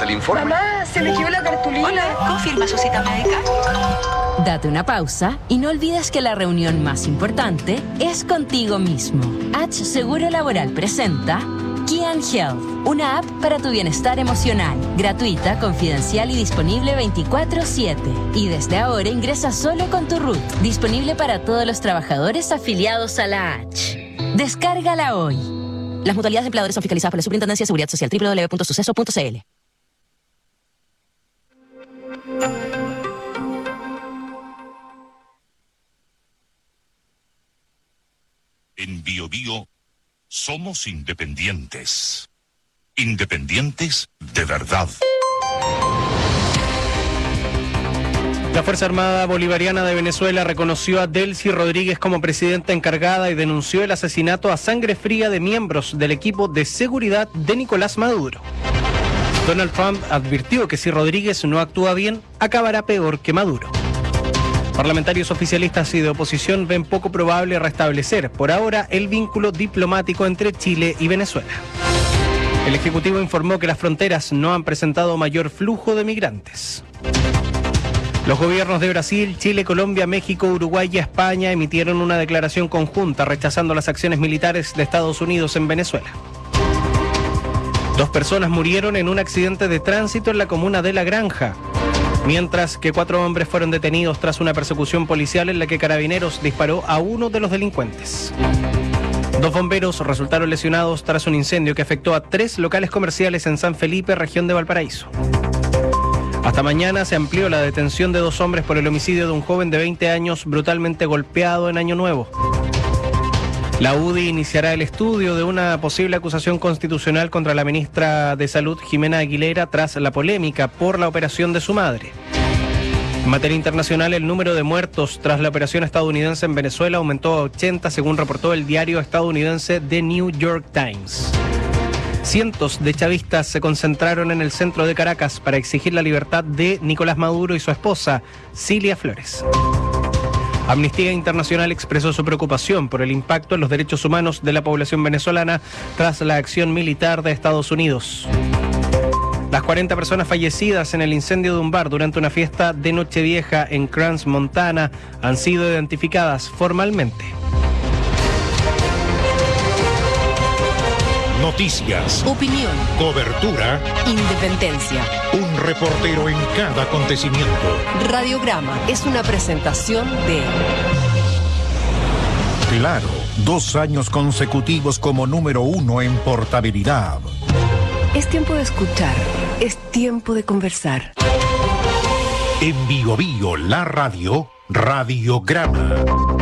el informe. Mamá, se me quedó la cartulina. Hola, ¿confirma su cita médica? Date una pausa y no olvides que la reunión más importante es contigo mismo. H Seguro Laboral presenta Kian Health, una app para tu bienestar emocional, gratuita, confidencial y disponible 24/7. Y desde ahora ingresa solo con tu RUT, disponible para todos los trabajadores afiliados a la H. Descárgala hoy. Las mutualidades de empleadores son fiscalizadas por la Superintendencia de Seguridad Social, www.suceso.cl. En Bio Bio somos independientes. Independientes de verdad. La Fuerza Armada Bolivariana de Venezuela reconoció a Delcy Rodríguez como presidenta encargada y denunció el asesinato a sangre fría de miembros del equipo de seguridad de Nicolás Maduro. Donald Trump advirtió que si Rodríguez no actúa bien, acabará peor que Maduro. Parlamentarios oficialistas y de oposición ven poco probable restablecer, por ahora, el vínculo diplomático entre Chile y Venezuela. El Ejecutivo informó que las fronteras no han presentado mayor flujo de migrantes. Los gobiernos de Brasil, Chile, Colombia, México, Uruguay y España emitieron una declaración conjunta rechazando las acciones militares de Estados Unidos en Venezuela. 2 personas murieron en un accidente de tránsito en la comuna de La Granja, mientras que 4 hombres fueron detenidos tras una persecución policial en la que Carabineros disparó a uno de los delincuentes. 2 bomberos resultaron lesionados tras un incendio que afectó a 3 locales comerciales en San Felipe, región de Valparaíso. Hasta mañana se amplió la detención de 2 hombres por el homicidio de un joven de 20 años brutalmente golpeado en Año Nuevo. La UDI iniciará el estudio de una posible acusación constitucional contra la ministra de Salud, Jimena Aguilera, tras la polémica por la operación de su madre. En materia internacional, el número de muertos tras la operación estadounidense en Venezuela aumentó a 80, según reportó el diario estadounidense The New York Times. Cientos de chavistas se concentraron en el centro de Caracas para exigir la libertad de Nicolás Maduro y su esposa, Cilia Flores. Amnistía Internacional expresó su preocupación por el impacto en los derechos humanos de la población venezolana tras la acción militar de Estados Unidos. Las 40 personas fallecidas en el incendio de un bar durante una fiesta de Nochevieja en Crans, Montana, han sido identificadas formalmente. Noticias, Opinión, cobertura, independencia. un reportero en cada acontecimiento. Radiograma es una presentación de Claro, 2 años consecutivos como número 1 en portabilidad. Es tiempo de escuchar, es tiempo de conversar. En Bio Bio, la radio, Radiograma.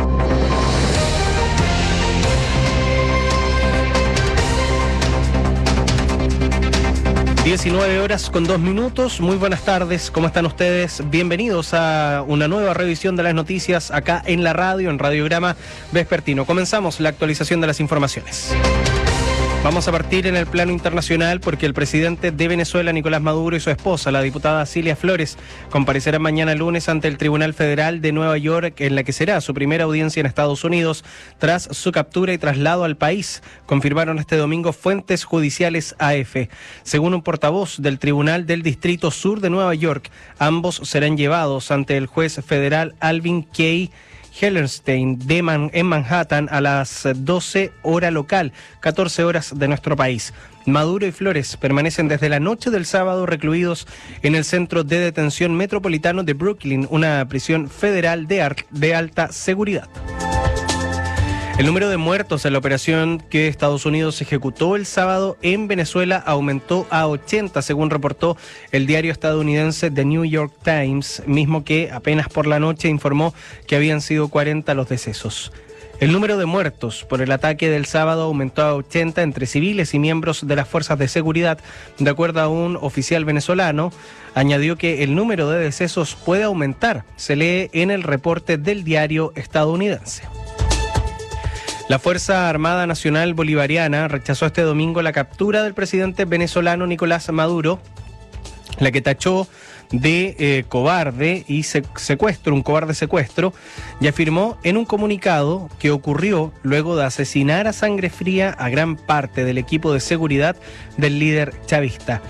19:02. Muy buenas tardes, ¿cómo están ustedes? Bienvenidos a una nueva revisión de las noticias acá en la radio, en Radiograma Vespertino. Comenzamos la actualización de las informaciones. Vamos a partir en el plano internacional porque el presidente de Venezuela, Nicolás Maduro, y su esposa, la diputada Cilia Flores, comparecerán mañana lunes ante el Tribunal Federal de Nueva York, en la que será su primera audiencia en Estados Unidos tras su captura y traslado al país, confirmaron este domingo fuentes judiciales AF. Según un portavoz del Tribunal del Distrito Sur de Nueva York, ambos serán llevados ante el juez federal Alvin K. Hellerstein en Manhattan a las 12 hora local, 14 horas de nuestro país. Maduro y Flores permanecen desde la noche del sábado recluidos en el Centro de Detención Metropolitano de Brooklyn, una prisión federal de alta seguridad. El número de muertos en la operación que Estados Unidos ejecutó el sábado en Venezuela aumentó a 80, según reportó el diario estadounidense The New York Times, mismo que apenas por la noche informó que habían sido 40 los decesos. El número de muertos por el ataque del sábado aumentó a 80 entre civiles y miembros de las fuerzas de seguridad, de acuerdo a un oficial venezolano. Añadió que el número de decesos puede aumentar, se lee en el reporte del diario estadounidense. La Fuerza Armada Nacional Bolivariana rechazó este domingo la captura del presidente venezolano Nicolás Maduro, la que tachó de cobarde y un cobarde secuestro, y afirmó en un comunicado que ocurrió luego de asesinar a sangre fría a gran parte del equipo de seguridad del líder chavista.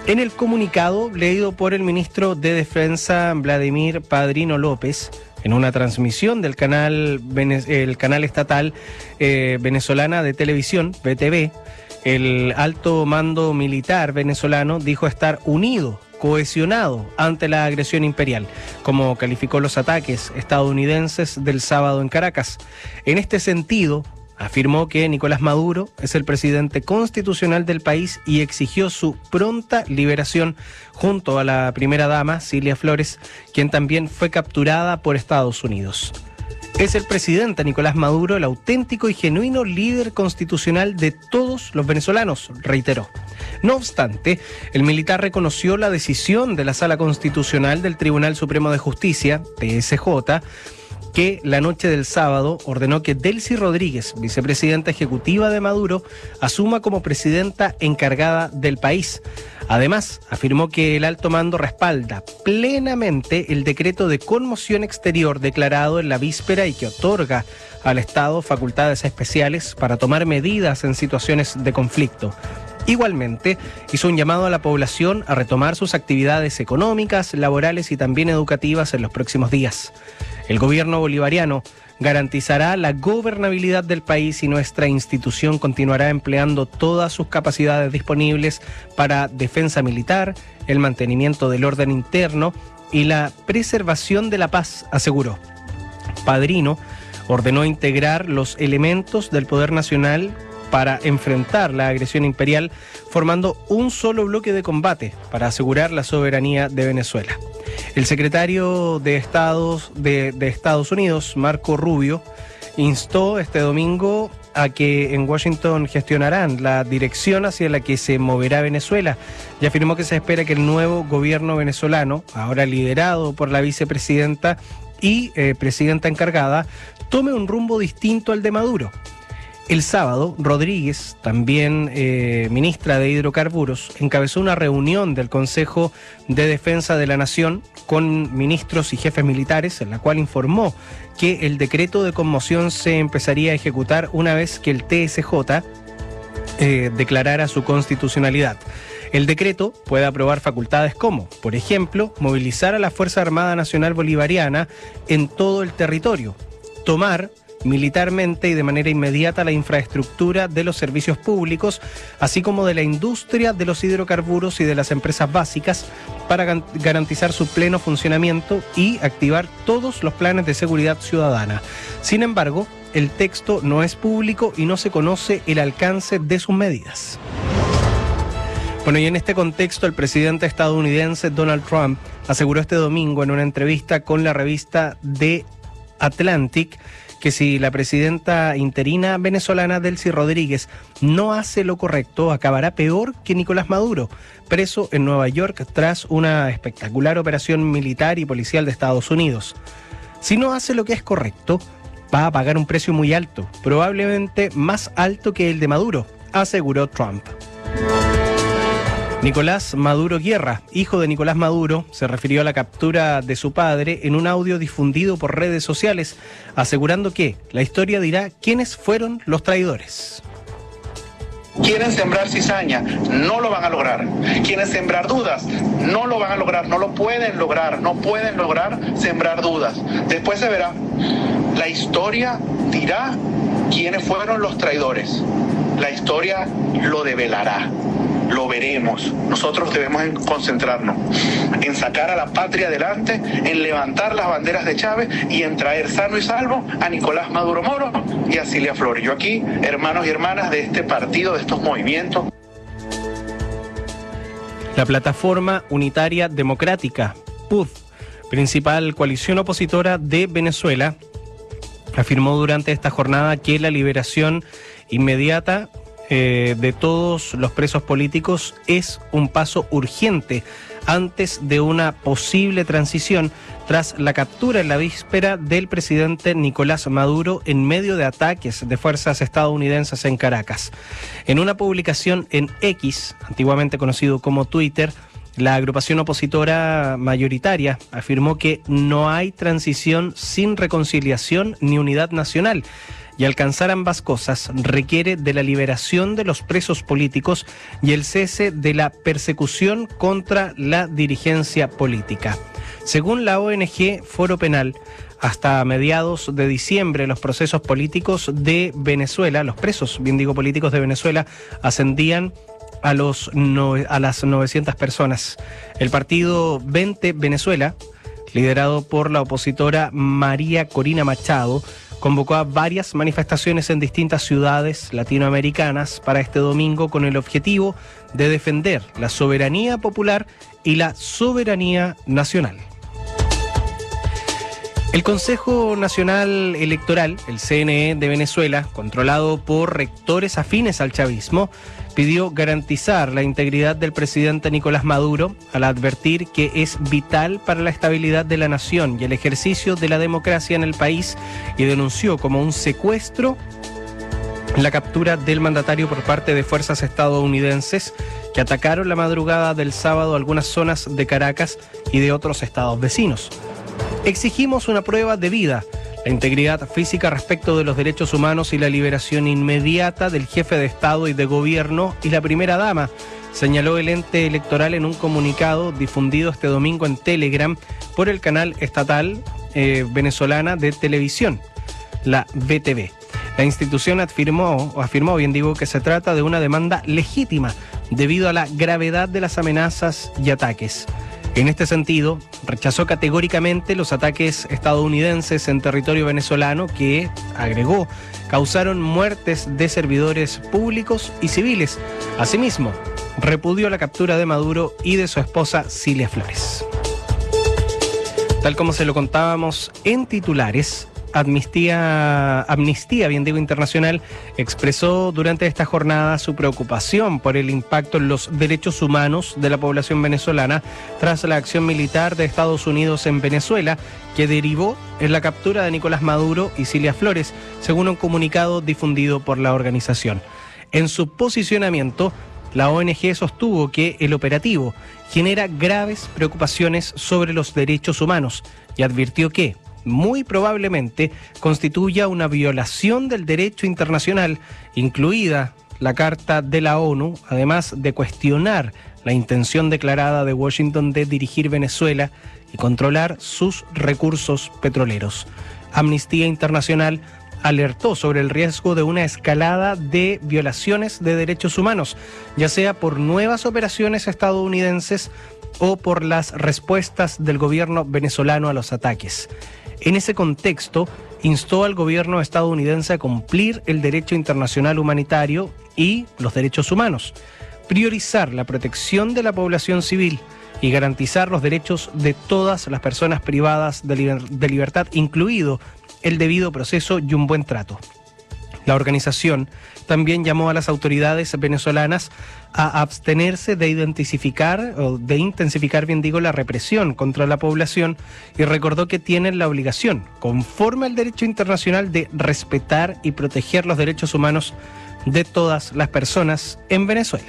En el comunicado leído por el ministro de Defensa Vladimir Padrino López, en una transmisión del canal estatal venezolana de televisión, VTV, el alto mando militar venezolano dijo estar unido, cohesionado ante la agresión imperial, como calificó los ataques estadounidenses del sábado en Caracas. En este sentido, afirmó que Nicolás Maduro es el presidente constitucional del país y exigió su pronta liberación junto a la primera dama, Cilia Flores, quien también fue capturada por Estados Unidos. Es el presidente Nicolás Maduro el auténtico y genuino líder constitucional de todos los venezolanos, reiteró. No obstante, el militar reconoció la decisión de la Sala Constitucional del Tribunal Supremo de Justicia, TSJ, que la noche del sábado ordenó que Delcy Rodríguez, vicepresidenta ejecutiva de Maduro, asuma como presidenta encargada del país. Además, afirmó que el alto mando respalda plenamente el decreto de conmoción exterior declarado en la víspera y que otorga al Estado facultades especiales para tomar medidas en situaciones de conflicto. Igualmente, hizo un llamado a la población a retomar sus actividades económicas, laborales y también educativas en los próximos días. El gobierno bolivariano garantizará la gobernabilidad del país y nuestra institución continuará empleando todas sus capacidades disponibles para defensa militar, el mantenimiento del orden interno y la preservación de la paz, aseguró. Padrino ordenó integrar los elementos del poder nacional para enfrentar la agresión imperial, formando un solo bloque de combate para asegurar la soberanía de Venezuela. El secretario de Estados Unidos, Marco Rubio, instó este domingo a que en Washington gestionarán la dirección hacia la que se moverá Venezuela y afirmó que se espera que el nuevo gobierno venezolano, ahora liderado por la vicepresidenta y presidenta encargada, tome un rumbo distinto al de Maduro. El sábado, Rodríguez, también ministra de Hidrocarburos, encabezó una reunión del Consejo de Defensa de la Nación con ministros y jefes militares, en la cual informó que el decreto de conmoción se empezaría a ejecutar una vez que el TSJ declarara su constitucionalidad. El decreto puede aprobar facultades como, por ejemplo, movilizar a la Fuerza Armada Nacional Bolivariana en todo el territorio, tomar militarmente y de manera inmediata la infraestructura de los servicios públicos, así como de la industria de los hidrocarburos y de las empresas básicas para garantizar su pleno funcionamiento y activar todos los planes de seguridad ciudadana. Sin embargo, el texto no es público y no se conoce el alcance de sus medidas. Bueno, y en este contexto, el presidente estadounidense Donald Trump aseguró este domingo en una entrevista con la revista The Atlantic que si la presidenta interina venezolana Delcy Rodríguez no hace lo correcto, acabará peor que Nicolás Maduro, preso en Nueva York tras una espectacular operación militar y policial de Estados Unidos. Si no hace lo que es correcto, va a pagar un precio muy alto, probablemente más alto que el de Maduro, aseguró Trump. Nicolás Maduro Guerra, hijo de Nicolás Maduro, se refirió a la captura de su padre en un audio difundido por redes sociales, asegurando que la historia dirá quiénes fueron los traidores. Quieren sembrar cizaña, no lo van a lograr. Quieren sembrar dudas, no lo van a lograr, no lo pueden lograr, no pueden lograr sembrar dudas. Después se verá. La historia dirá quiénes fueron los traidores. La historia lo develará. Lo veremos. Nosotros debemos concentrarnos en sacar a la patria adelante, en levantar las banderas de Chávez y en traer sano y salvo a Nicolás Maduro Moro y a Cilia Flores. Yo aquí, hermanos y hermanas de este partido, de estos movimientos. La Plataforma Unitaria Democrática, PUD, principal coalición opositora de Venezuela, afirmó durante esta jornada que la liberación inmediata de todos los presos políticos es un paso urgente antes de una posible transición tras la captura en la víspera del presidente Nicolás Maduro en medio de ataques de fuerzas estadounidenses en Caracas. En una publicación en X, antiguamente conocido como Twitter, la agrupación opositora mayoritaria afirmó que no hay transición sin reconciliación ni unidad nacional y alcanzar ambas cosas requiere de la liberación de los presos políticos y el cese de la persecución contra la dirigencia política. Según la ONG Foro Penal, hasta mediados de diciembre los procesos políticos de Venezuela, los presos, bien digo, políticos de Venezuela, ascendían a las 900 personas. El partido 20 Venezuela, liderado por la opositora María Corina Machado, convocó a varias manifestaciones en distintas ciudades latinoamericanas para este domingo con el objetivo de defender la soberanía popular y la soberanía nacional. El Consejo Nacional Electoral, el CNE de Venezuela, controlado por rectores afines al chavismo, pidió garantizar la integridad del presidente Nicolás Maduro al advertir que es vital para la estabilidad de la nación y el ejercicio de la democracia en el país, y denunció como un secuestro la captura del mandatario por parte de fuerzas estadounidenses que atacaron la madrugada del sábado algunas zonas de Caracas y de otros estados vecinos. Exigimos una prueba de vida, la integridad física respecto de los derechos humanos y la liberación inmediata del jefe de Estado y de Gobierno y la primera dama, señaló el ente electoral en un comunicado difundido este domingo en Telegram por el canal estatal venezolana de televisión, la VTV. La institución afirmó, que se trata de una demanda legítima debido a la gravedad de las amenazas y ataques. En este sentido, rechazó categóricamente los ataques estadounidenses en territorio venezolano que, agregó, causaron muertes de servidores públicos y civiles. Asimismo, repudió la captura de Maduro y de su esposa Cilia Flores. Tal como se lo contábamos en titulares, Amnistía Internacional expresó durante esta jornada su preocupación por el impacto en los derechos humanos de la población venezolana tras la acción militar de Estados Unidos en Venezuela, que derivó en la captura de Nicolás Maduro y Cilia Flores, según un comunicado difundido por la organización. En su posicionamiento, la ONG sostuvo que el operativo genera graves preocupaciones sobre los derechos humanos y advirtió que muy probablemente constituya una violación del derecho internacional, incluida la Carta de la ONU, además de cuestionar la intención declarada de Washington de dirigir Venezuela y controlar sus recursos petroleros. Amnistía Internacional alertó sobre el riesgo de una escalada de violaciones de derechos humanos, ya sea por nuevas operaciones estadounidenses o por las respuestas del gobierno venezolano a los ataques. En ese contexto, instó al gobierno estadounidense a cumplir el derecho internacional humanitario y los derechos humanos, priorizar la protección de la población civil y garantizar los derechos de todas las personas privadas de libertad, incluido el debido proceso y un buen trato. La organización también llamó a las autoridades venezolanas a abstenerse de intensificar la represión contra la población y recordó que tienen la obligación, conforme al derecho internacional, de respetar y proteger los derechos humanos de todas las personas en Venezuela.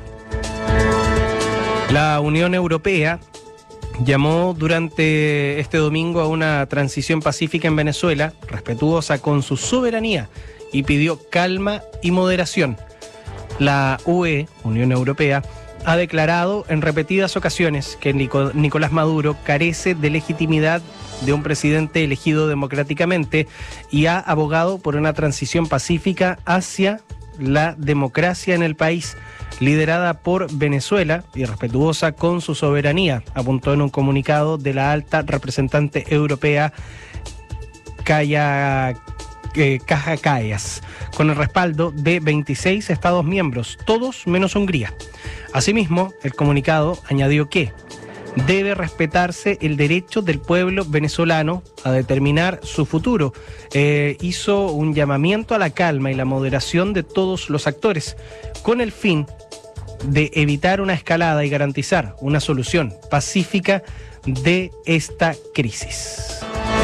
La Unión Europea llamó durante este domingo a una transición pacífica en Venezuela, respetuosa con su soberanía, y pidió calma y moderación. La UE, Unión Europea, ha declarado en repetidas ocasiones que Nicolás Maduro carece de legitimidad de un presidente elegido democráticamente y ha abogado por una transición pacífica hacia la democracia en el país, liderada por Venezuela y respetuosa con su soberanía, apuntó en un comunicado de la alta representante europea Kaja Kallas, con el respaldo de 26 Estados miembros, todos menos Hungría. Asimismo, el comunicado añadió que debe respetarse el derecho del pueblo venezolano a determinar su futuro. Hizo un llamamiento a la calma y la moderación de todos los actores, con el fin de evitar una escalada y garantizar una solución pacífica de esta crisis.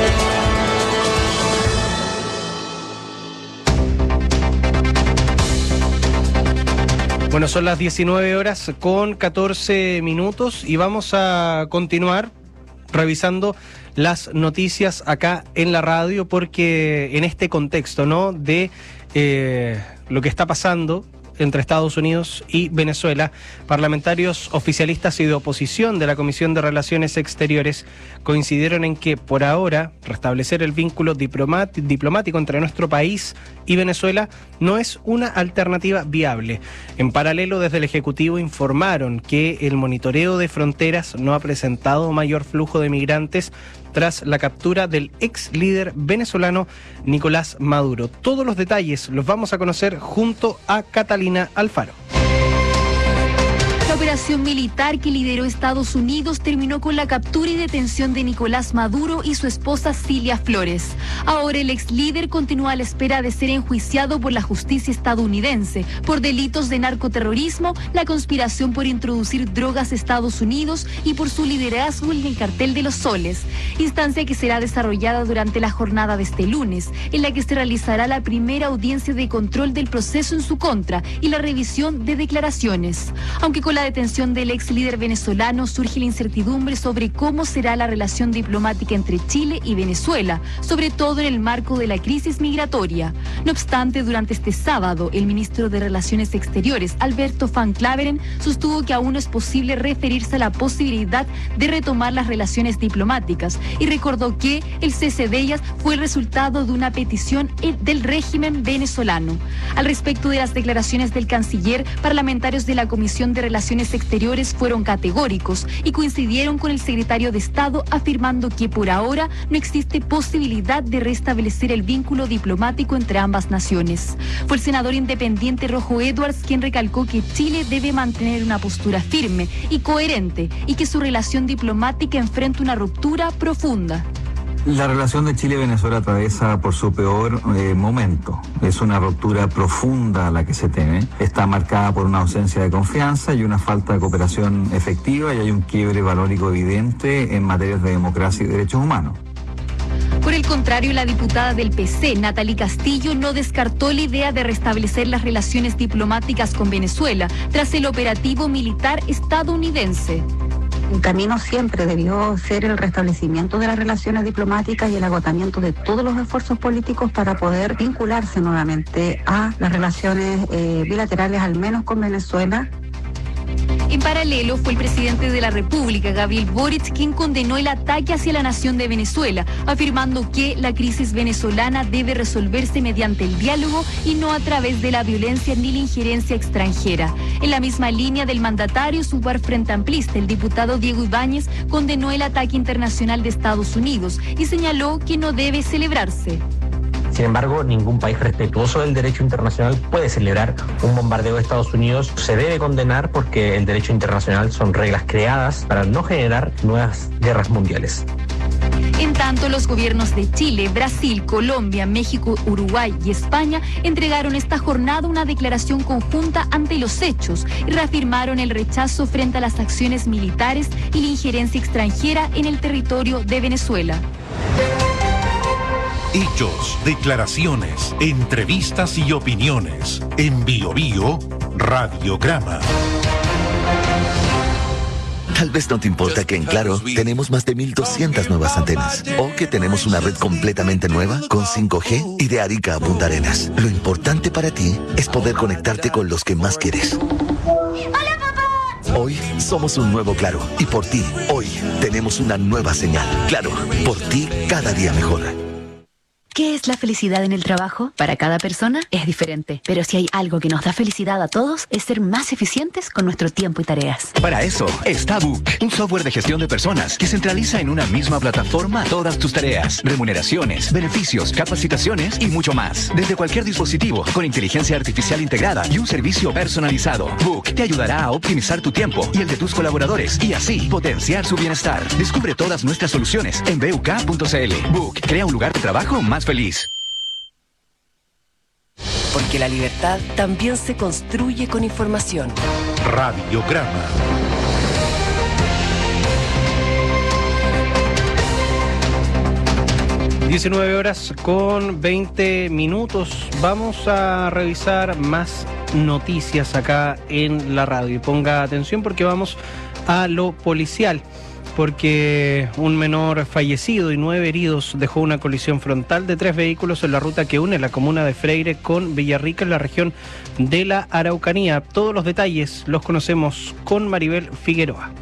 Bueno, son las 19 horas con 14 minutos y vamos a continuar revisando las noticias acá en la radio, porque en este contexto, ¿no?, de lo que está pasando entre Estados Unidos y Venezuela, parlamentarios oficialistas y de oposición de la Comisión de Relaciones Exteriores coincidieron en que, por ahora, restablecer el vínculo diplomático entre nuestro país y Venezuela no es una alternativa viable. En paralelo, desde el Ejecutivo informaron que el monitoreo de fronteras no ha presentado mayor flujo de migrantes tras la captura del ex líder venezolano Nicolás Maduro. Todos los detalles los vamos a conocer junto a Catalina Alfaro. La operación militar que lideró Estados Unidos terminó con la captura y detención de Nicolás Maduro y su esposa Cilia Flores. Ahora el ex líder continúa a la espera de ser enjuiciado por la justicia estadounidense por delitos de narcoterrorismo, la conspiración por introducir drogas a Estados Unidos y por su liderazgo en el cartel de los soles, instancia que será desarrollada durante la jornada de este lunes, en la que se realizará la primera audiencia de control del proceso en su contra y la revisión de declaraciones. Aunque con la detención del ex líder venezolano surge la incertidumbre sobre cómo será la relación diplomática entre Chile y Venezuela, sobre todo en el marco de la crisis migratoria. No obstante, durante este sábado, el ministro de Relaciones Exteriores, Alberto Van Klaveren, sostuvo que aún no es posible referirse a la posibilidad de retomar las relaciones diplomáticas y recordó que el cese de ellas fue el resultado de una petición del régimen venezolano. Al respecto de las declaraciones del canciller, parlamentarios de la Comisión de Relaciones Exteriores fueron categóricos y coincidieron con el secretario de Estado afirmando que por ahora no existe posibilidad de restablecer el vínculo diplomático entre ambas naciones. Fue el senador independiente Rojo Edwards quien recalcó que Chile debe mantener una postura firme y coherente y que su relación diplomática enfrenta una ruptura profunda. La relación de Chile y Venezuela atraviesa por su peor momento. Es una ruptura profunda la que se teme. Está marcada por una ausencia de confianza y una falta de cooperación efectiva, y hay un quiebre valórico evidente en materias de democracia y derechos humanos. Por el contrario, la diputada del PC, Natalie Castillo, no descartó la idea de restablecer las relaciones diplomáticas con Venezuela tras el operativo militar estadounidense. Un camino siempre debió ser el restablecimiento de las relaciones diplomáticas y el agotamiento de todos los esfuerzos políticos para poder vincularse nuevamente a las relaciones bilaterales, al menos con Venezuela. En paralelo, fue el presidente de la República, Gabriel Boric, quien condenó el ataque hacia la nación de Venezuela, afirmando que la crisis venezolana debe resolverse mediante el diálogo y no a través de la violencia ni la injerencia extranjera. En la misma línea del mandatario, su par frente amplista, el diputado Diego Ibáñez, condenó el ataque internacional de Estados Unidos y señaló que no debe celebrarse. Sin embargo, ningún país respetuoso del derecho internacional puede celebrar un bombardeo de Estados Unidos. Se debe condenar porque el derecho internacional son reglas creadas para no generar nuevas guerras mundiales. En tanto, los gobiernos de Chile, Brasil, Colombia, México, Uruguay y España entregaron esta jornada una declaración conjunta ante los hechos y reafirmaron el rechazo frente a las acciones militares y la injerencia extranjera en el territorio de Venezuela. Hechos, declaraciones, entrevistas y opiniones. En Bio Bio, Radiograma. Tal vez no te importa que en Claro tenemos más de 1.200 nuevas antenas, o que tenemos una red completamente nueva con 5G y de Arica a Punta Arenas. Lo importante para ti es poder conectarte con los que más quieres. ¡Hola, papá! Hoy somos un nuevo Claro, y por ti, hoy tenemos una nueva señal. Claro, por ti cada día mejor. ¿Qué es la felicidad en el trabajo? Para cada persona es diferente, pero si hay algo que nos da felicidad a todos es ser más eficientes con nuestro tiempo y tareas. Para eso está Book, un software de gestión de personas que centraliza en una misma plataforma todas tus tareas, remuneraciones, beneficios, capacitaciones y mucho más. Desde cualquier dispositivo, con inteligencia artificial integrada y un servicio personalizado. Book te ayudará a optimizar tu tiempo y el de tus colaboradores y así potenciar su bienestar. Descubre todas nuestras soluciones en buk.cl. Book crea un lugar de trabajo más feliz. Porque la libertad también se construye con información. Radiograma. (19:20). Vamos a revisar más noticias acá en la radio. Y ponga atención porque vamos a lo policial. porque un menor fallecido y 9 heridos dejó una colisión frontal de 3 vehículos en la ruta que une la comuna de Freire con Villarrica en la región de la Araucanía. Todos los detalles los conocemos con Maribel Figueroa.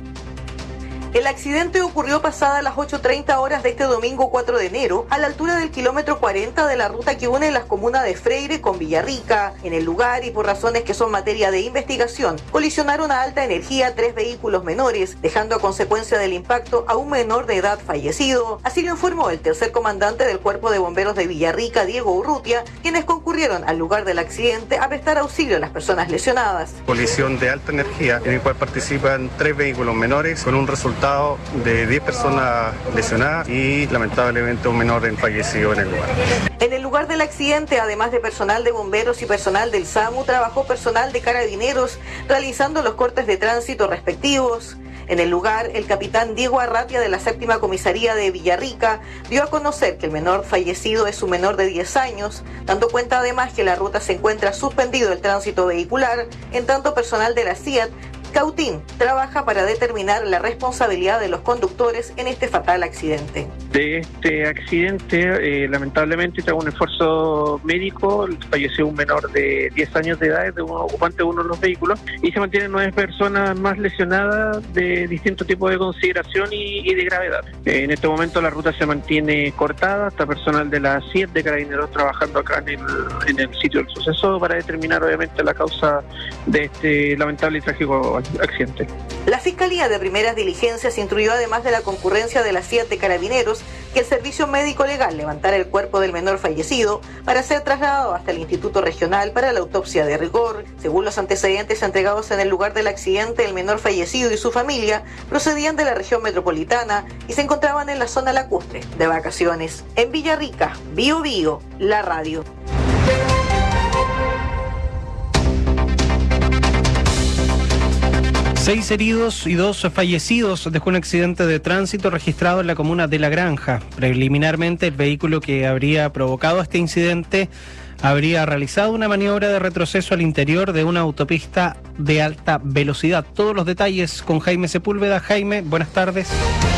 El accidente ocurrió pasadas las 8:30 horas de este domingo 4 de enero, a la altura del kilómetro 40 de la ruta que une las comunas de Freire con Villarrica. En el lugar, y por razones que son materia de investigación, colisionaron a alta energía 3 vehículos menores, dejando a consecuencia del impacto a un menor de edad fallecido. Así lo informó el tercer comandante del Cuerpo de Bomberos de Villarrica, Diego Urrutia, quienes concurrieron al lugar del accidente a prestar auxilio a las personas lesionadas. Colisión de alta energía, en el cual participan 3 vehículos menores, con un resultado de 10 personas lesionadas y lamentablemente un menor fallecido en el lugar. En el lugar del accidente, además de personal de bomberos y personal del SAMU, trabajó personal de carabineros realizando los cortes de tránsito respectivos. En el lugar, el capitán Diego Arratia de la 7ª Comisaría de Villarrica dio a conocer que el menor fallecido es un menor de 10 años, dando cuenta además que la ruta se encuentra suspendido el tránsito vehicular, en tanto personal de la CIAT Cautín trabaja para determinar la responsabilidad de los conductores en este fatal accidente. De este accidente, lamentablemente, tras un esfuerzo médico, falleció un menor de 10 años de edad, de un ocupante de uno de los vehículos, y se mantienen 9 personas más lesionadas de distintos tipos de consideración y de gravedad. En este momento la ruta se mantiene cortada, está personal de la CIET de Carabineros trabajando acá en el sitio del suceso para determinar obviamente la causa de este lamentable y trágico accidente. La Fiscalía de Primeras Diligencias instruyó, además de la concurrencia de la CIAT de Carabineros, que el Servicio Médico Legal levantara el cuerpo del menor fallecido para ser trasladado hasta el Instituto Regional para la autopsia de rigor. Según los antecedentes entregados en el lugar del accidente, el menor fallecido y su familia procedían de la región metropolitana y se encontraban en la zona lacustre de vacaciones. En Villarrica, Bío Bío, la radio. 6 heridos y 2 fallecidos dejó un accidente de tránsito registrado en la comuna de La Granja. Preliminarmente, el vehículo que habría provocado este incidente habría realizado una maniobra de retroceso al interior de una autopista de alta velocidad. Todos los detalles con Jaime Sepúlveda. Jaime, buenas tardes.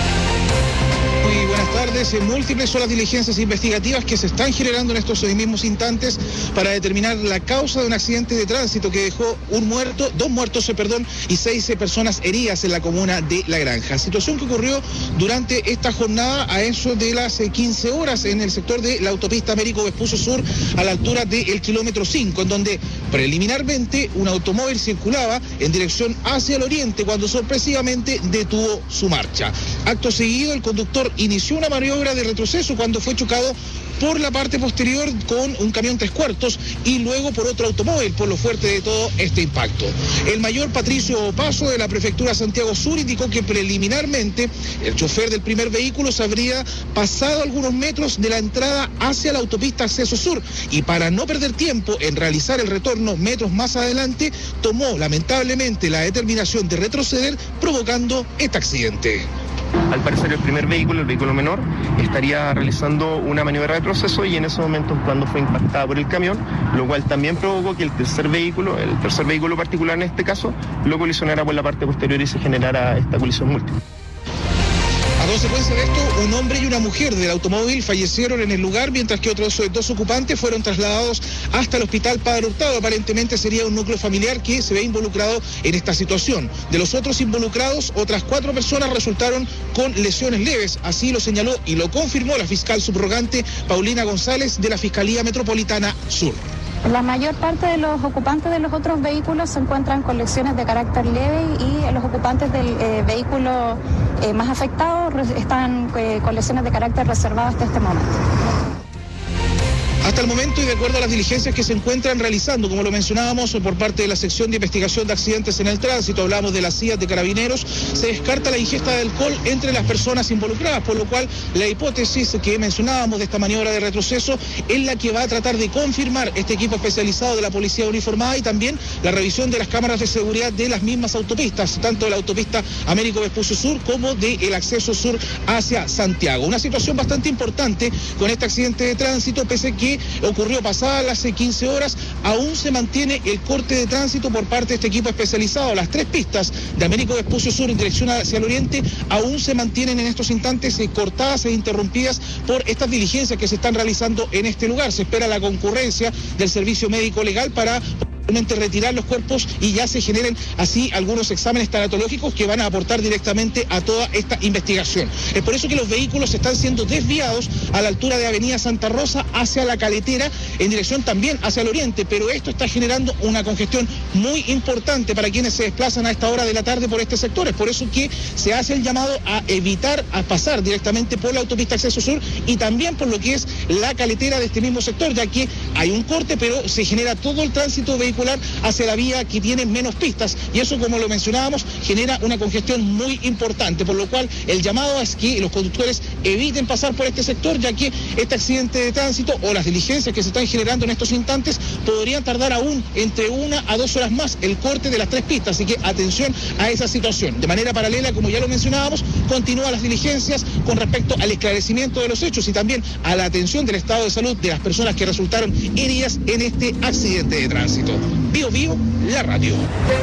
Muy buenas tardes. Múltiples son las diligencias investigativas que se están generando en estos mismos instantes para determinar la causa de un accidente de tránsito que dejó dos muertos, y 6 personas heridas en la comuna de La Granja. Situación que ocurrió durante esta jornada a eso de las 15 horas en el sector de la autopista Américo Vespucio Sur, a la altura del kilómetro 5, en donde preliminarmente un automóvil circulaba en dirección hacia el oriente cuando sorpresivamente detuvo su marcha. Acto seguido, el conductor inició una maniobra de retroceso cuando fue chocado por la parte posterior con un camión 3/4 y luego por otro automóvil, por lo fuerte de todo este impacto. El mayor Patricio Opaso de la Prefectura Santiago Sur indicó que preliminarmente el chofer del primer vehículo se habría pasado algunos metros de la entrada hacia la autopista Acceso Sur y para no perder tiempo en realizar el retorno metros más adelante, tomó lamentablemente la determinación de retroceder, provocando este accidente. Al parecer el primer vehículo, el vehículo menor, estaría realizando una maniobra de retroceso y en ese momento cuando fue impactada por el camión, lo cual también provocó que el tercer vehículo particular en este caso, lo colisionara por la parte posterior y se generara esta colisión múltiple. A consecuencia de esto, un hombre y una mujer del automóvil fallecieron en el lugar, mientras que otros 2 ocupantes fueron trasladados hasta el hospital Padre Hurtado. Aparentemente sería un núcleo familiar que se ve involucrado en esta situación. De los otros involucrados, otras 4 personas resultaron con lesiones leves. Así lo señaló y lo confirmó la fiscal subrogante Paulina González de la Fiscalía Metropolitana Sur. La mayor parte de los ocupantes de los otros vehículos se encuentran con lesiones de carácter leve y los ocupantes del vehículo más afectado están con lesiones de carácter reservado hasta este momento. Hasta el momento y de acuerdo a las diligencias que se encuentran realizando, como lo mencionábamos por parte de la sección de investigación de accidentes en el tránsito, hablamos de la CIAT de Carabineros, se descarta la ingesta de alcohol entre las personas involucradas, por lo cual la hipótesis que mencionábamos de esta maniobra de retroceso es la que va a tratar de confirmar este equipo especializado de la Policía Uniformada y también la revisión de las cámaras de seguridad de las mismas autopistas, tanto de la autopista Américo Vespucio Sur como del acceso sur hacia Santiago. Una situación bastante importante con este accidente de tránsito, pese a que ocurrió pasadas las 15 horas. Aún se mantiene el corte de tránsito por parte de este equipo especializado. Las 3 pistas de Américo Vespucio Sur en dirección hacia el oriente aún se mantienen en estos instantes cortadas e interrumpidas por estas diligencias que se están realizando en este lugar. Se espera la concurrencia del servicio médico legal para retirar los cuerpos y ya se generen así algunos exámenes tanatológicos que van a aportar directamente a toda esta investigación. Es por eso que los vehículos están siendo desviados a la altura de Avenida Santa Rosa hacia la Caletera, en dirección también hacia el oriente, pero esto está generando una congestión muy importante para quienes se desplazan a esta hora de la tarde por este sector. Es por eso que se hace el llamado a evitar a pasar directamente por la autopista Acceso Sur y también por lo que es la Caletera de este mismo sector, ya que hay un corte, pero se genera todo el tránsito vehicular hacia la vía que tiene menos pistas y eso, como lo mencionábamos, genera una congestión muy importante, por lo cual el llamado es que los conductores eviten pasar por este sector, ya que este accidente de tránsito o las diligencias que se están generando en estos instantes podrían tardar aún entre 1 a 2 horas más el corte de las 3 pistas, así que atención a esa situación. De manera paralela, como ya lo mencionábamos, continúan las diligencias con respecto al esclarecimiento de los hechos y también a la atención del estado de salud de las personas que resultaron heridas en este accidente de tránsito. Bio Bio, la radio.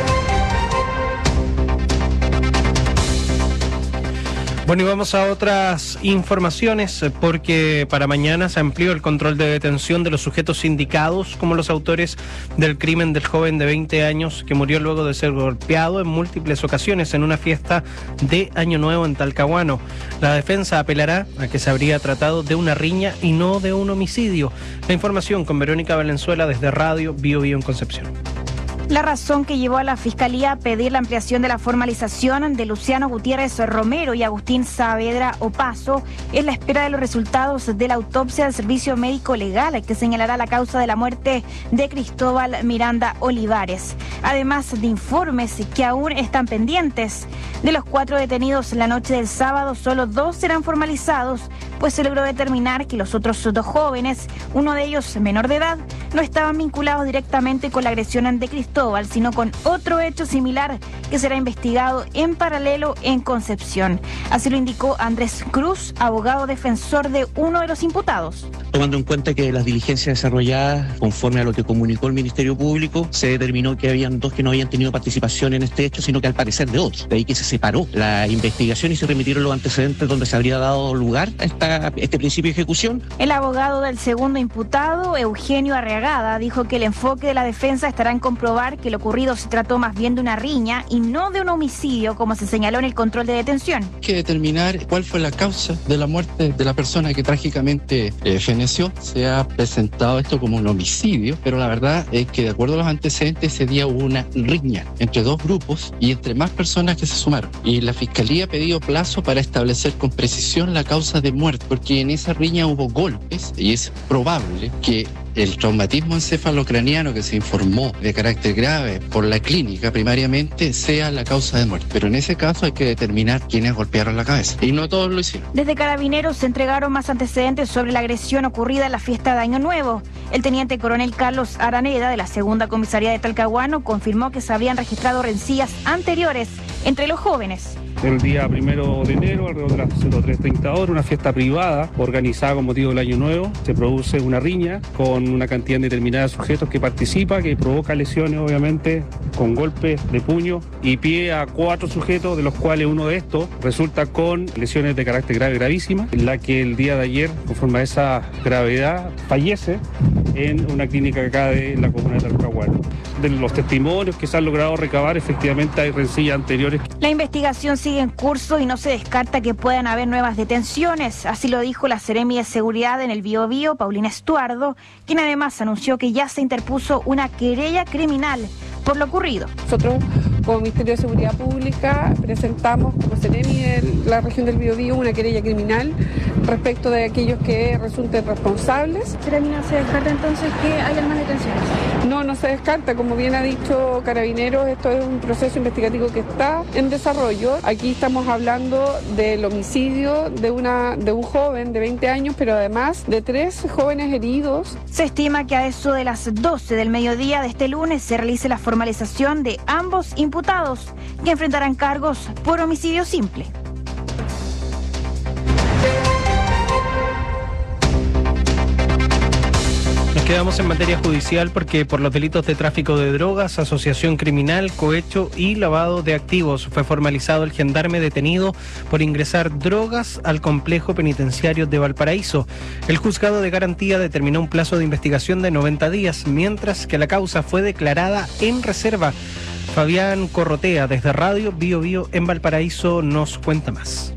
Bueno, y vamos a otras informaciones porque para mañana se amplió el control de detención de los sujetos indicados como los autores del crimen del joven de 20 años que murió luego de ser golpeado en múltiples ocasiones en una fiesta de Año Nuevo en Talcahuano. La defensa apelará a que se habría tratado de una riña y no de un homicidio. La información con Verónica Valenzuela desde Radio Bio Bio en Concepción. La razón que llevó a la Fiscalía a pedir la ampliación de la formalización de Luciano Gutiérrez Romero y Agustín Saavedra Opaso es la espera de los resultados de la autopsia del Servicio Médico Legal que señalará la causa de la muerte de Cristóbal Miranda Olivares, además de informes que aún están pendientes. De los 4 detenidos la noche del sábado, solo 2 serán formalizados, pues se logró determinar que los otros 2 jóvenes, uno de ellos menor de edad, no estaban vinculados directamente con la agresión de Cristóbal, sino con otro hecho similar que será investigado en paralelo en Concepción. Así lo indicó Andrés Cruz, abogado defensor de uno de los imputados. Tomando en cuenta que las diligencias desarrolladas, conforme a lo que comunicó el Ministerio Público, se determinó que habían 2 que no habían tenido participación en este hecho, sino que al parecer de otros. De ahí que se separó la investigación y se remitieron los antecedentes donde se habría dado lugar a este principio de ejecución. El abogado del segundo imputado, Eugenio Arriagada, dijo que el enfoque de la defensa estará en comprobar que lo ocurrido se trató más bien de una riña y no de un homicidio, como se señaló en el control de detención. Hay que determinar cuál fue la causa de la muerte de la persona que trágicamente feneció. Se ha presentado esto como un homicidio, pero la verdad es que de acuerdo a los antecedentes ese día hubo una riña entre 2 grupos y entre más personas que se sumaron. Y la Fiscalía ha pedido plazo para establecer con precisión la causa de muerte, porque en esa riña hubo golpes y es probable que el traumatismo encefalocraniano que se informó de carácter grave por la clínica primariamente sea la causa de muerte. Pero en ese caso hay que determinar quiénes golpearon la cabeza. Y no todos lo hicieron. Desde Carabineros se entregaron más antecedentes sobre la agresión ocurrida en la fiesta de Año Nuevo. El teniente coronel Carlos Araneda, de la segunda comisaría de Talcahuano, confirmó que se habían registrado rencillas anteriores entre los jóvenes. El día 1 de enero, alrededor de las 03:30 horas, una fiesta privada organizada con motivo del Año Nuevo. Se produce una riña con una cantidad indeterminada de sujetos que participa, que provoca lesiones, obviamente, con golpes de puño y pie a 4 sujetos, de los cuales uno de estos resulta con lesiones de carácter grave, gravísima, en la que el día de ayer, conforme a esa gravedad, fallece en una clínica acá de la comuna de Talcahuano. De los testimonios que se han logrado recabar, efectivamente hay rencillas anteriores. La investigación sigue en curso y no se descarta que puedan haber nuevas detenciones. Así lo dijo la Seremi de Seguridad en el Bio Bio, Paulina Estuardo, quien además anunció que ya se interpuso una querella criminal por lo ocurrido. Nosotros, como Ministerio de Seguridad Pública, presentamos como Seremi de la región del Bio Bio una querella criminal respecto de aquellos que resulten responsables. ¿Seremi no se descarta entonces que haya más detenciones? No se descarta. Como bien ha dicho Carabineros, esto es un proceso investigativo que está en desarrollo. Aquí estamos hablando del homicidio de un joven de 20 años, pero además de 3 jóvenes heridos. Se estima que a eso de las 12 del mediodía de este lunes se realice la formalización de ambos imputados, que enfrentarán cargos por homicidio simple. Quedamos en materia judicial porque por los delitos de tráfico de drogas, asociación criminal, cohecho y lavado de activos fue formalizado el gendarme detenido por ingresar drogas al complejo penitenciario de Valparaíso. El juzgado de garantía determinó un plazo de investigación de 90 días, mientras que la causa fue declarada en reserva. Fabián Corrotea, desde Radio Bio Bio en Valparaíso, nos cuenta más.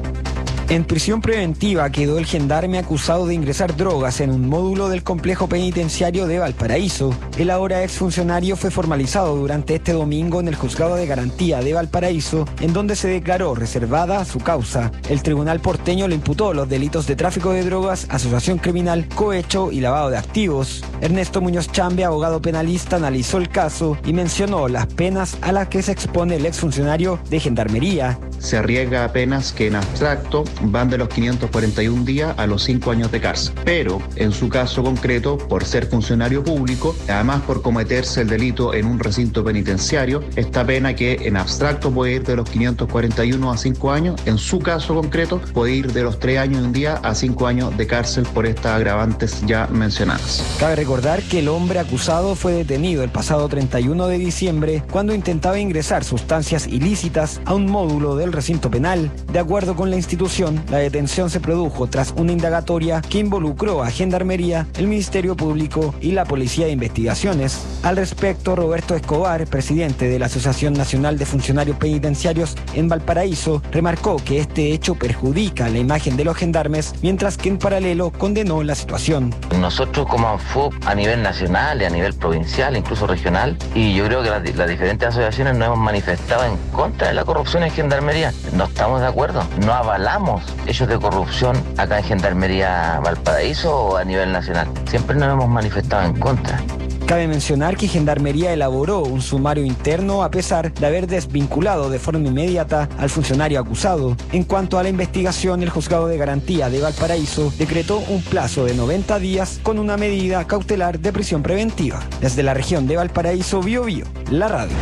En prisión preventiva quedó el gendarme acusado de ingresar drogas en un módulo del complejo penitenciario de Valparaíso. El ahora exfuncionario fue formalizado durante este domingo en el juzgado de garantía de Valparaíso, en donde se declaró reservada su causa. El tribunal porteño le imputó los delitos de tráfico de drogas, asociación criminal, cohecho y lavado de activos. Ernesto Muñoz Chambe, abogado penalista, analizó el caso y mencionó las penas a las que se expone el exfuncionario de Gendarmería. Se arriesga a penas que en abstracto van de los 541 días a los 5 años de cárcel. Pero, en su caso concreto, por ser funcionario público, además por cometerse el delito en un recinto penitenciario, esta pena que en abstracto puede ir de los 541 a 5 años, en su caso concreto puede ir de los 3 años y un día a 5 años de cárcel por estas agravantes ya mencionadas. Cabe recordar que el hombre acusado fue detenido el pasado 31 de diciembre cuando intentaba ingresar sustancias ilícitas a un módulo del recinto penal. De acuerdo con la institución, la detención se produjo tras una indagatoria que involucró a Gendarmería, el Ministerio Público y la Policía de Investigaciones. Al respecto, Roberto Escobar, presidente de la Asociación Nacional de Funcionarios Penitenciarios en Valparaíso, remarcó que este hecho perjudica la imagen de los gendarmes, mientras que en paralelo condenó la situación. Nosotros como ANFUP a nivel nacional y a nivel provincial, incluso regional, y yo creo que las diferentes asociaciones nos hemos manifestado en contra de la corrupción en Gendarmería. No estamos de acuerdo, no avalamos hechos de corrupción acá en Gendarmería Valparaíso o a nivel nacional. Siempre nos hemos manifestado en contra. Cabe mencionar que Gendarmería elaboró un sumario interno a pesar de haber desvinculado de forma inmediata al funcionario acusado. En cuanto a la investigación, el juzgado de garantía de Valparaíso decretó un plazo de 90 días con una medida cautelar de prisión preventiva. Desde la región de Valparaíso, Bio Bio, la radio.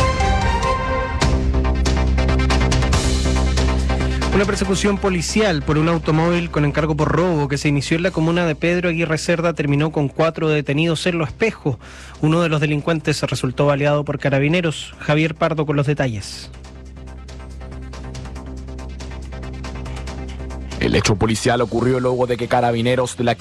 Una persecución policial por un automóvil con encargo por robo que se inició en la comuna de Pedro Aguirre Cerda terminó con 4 detenidos en Lo Espejo. Uno de los delincuentes resultó baleado por carabineros. Javier Pardo con los detalles. El hecho policial ocurrió luego de que carabineros de la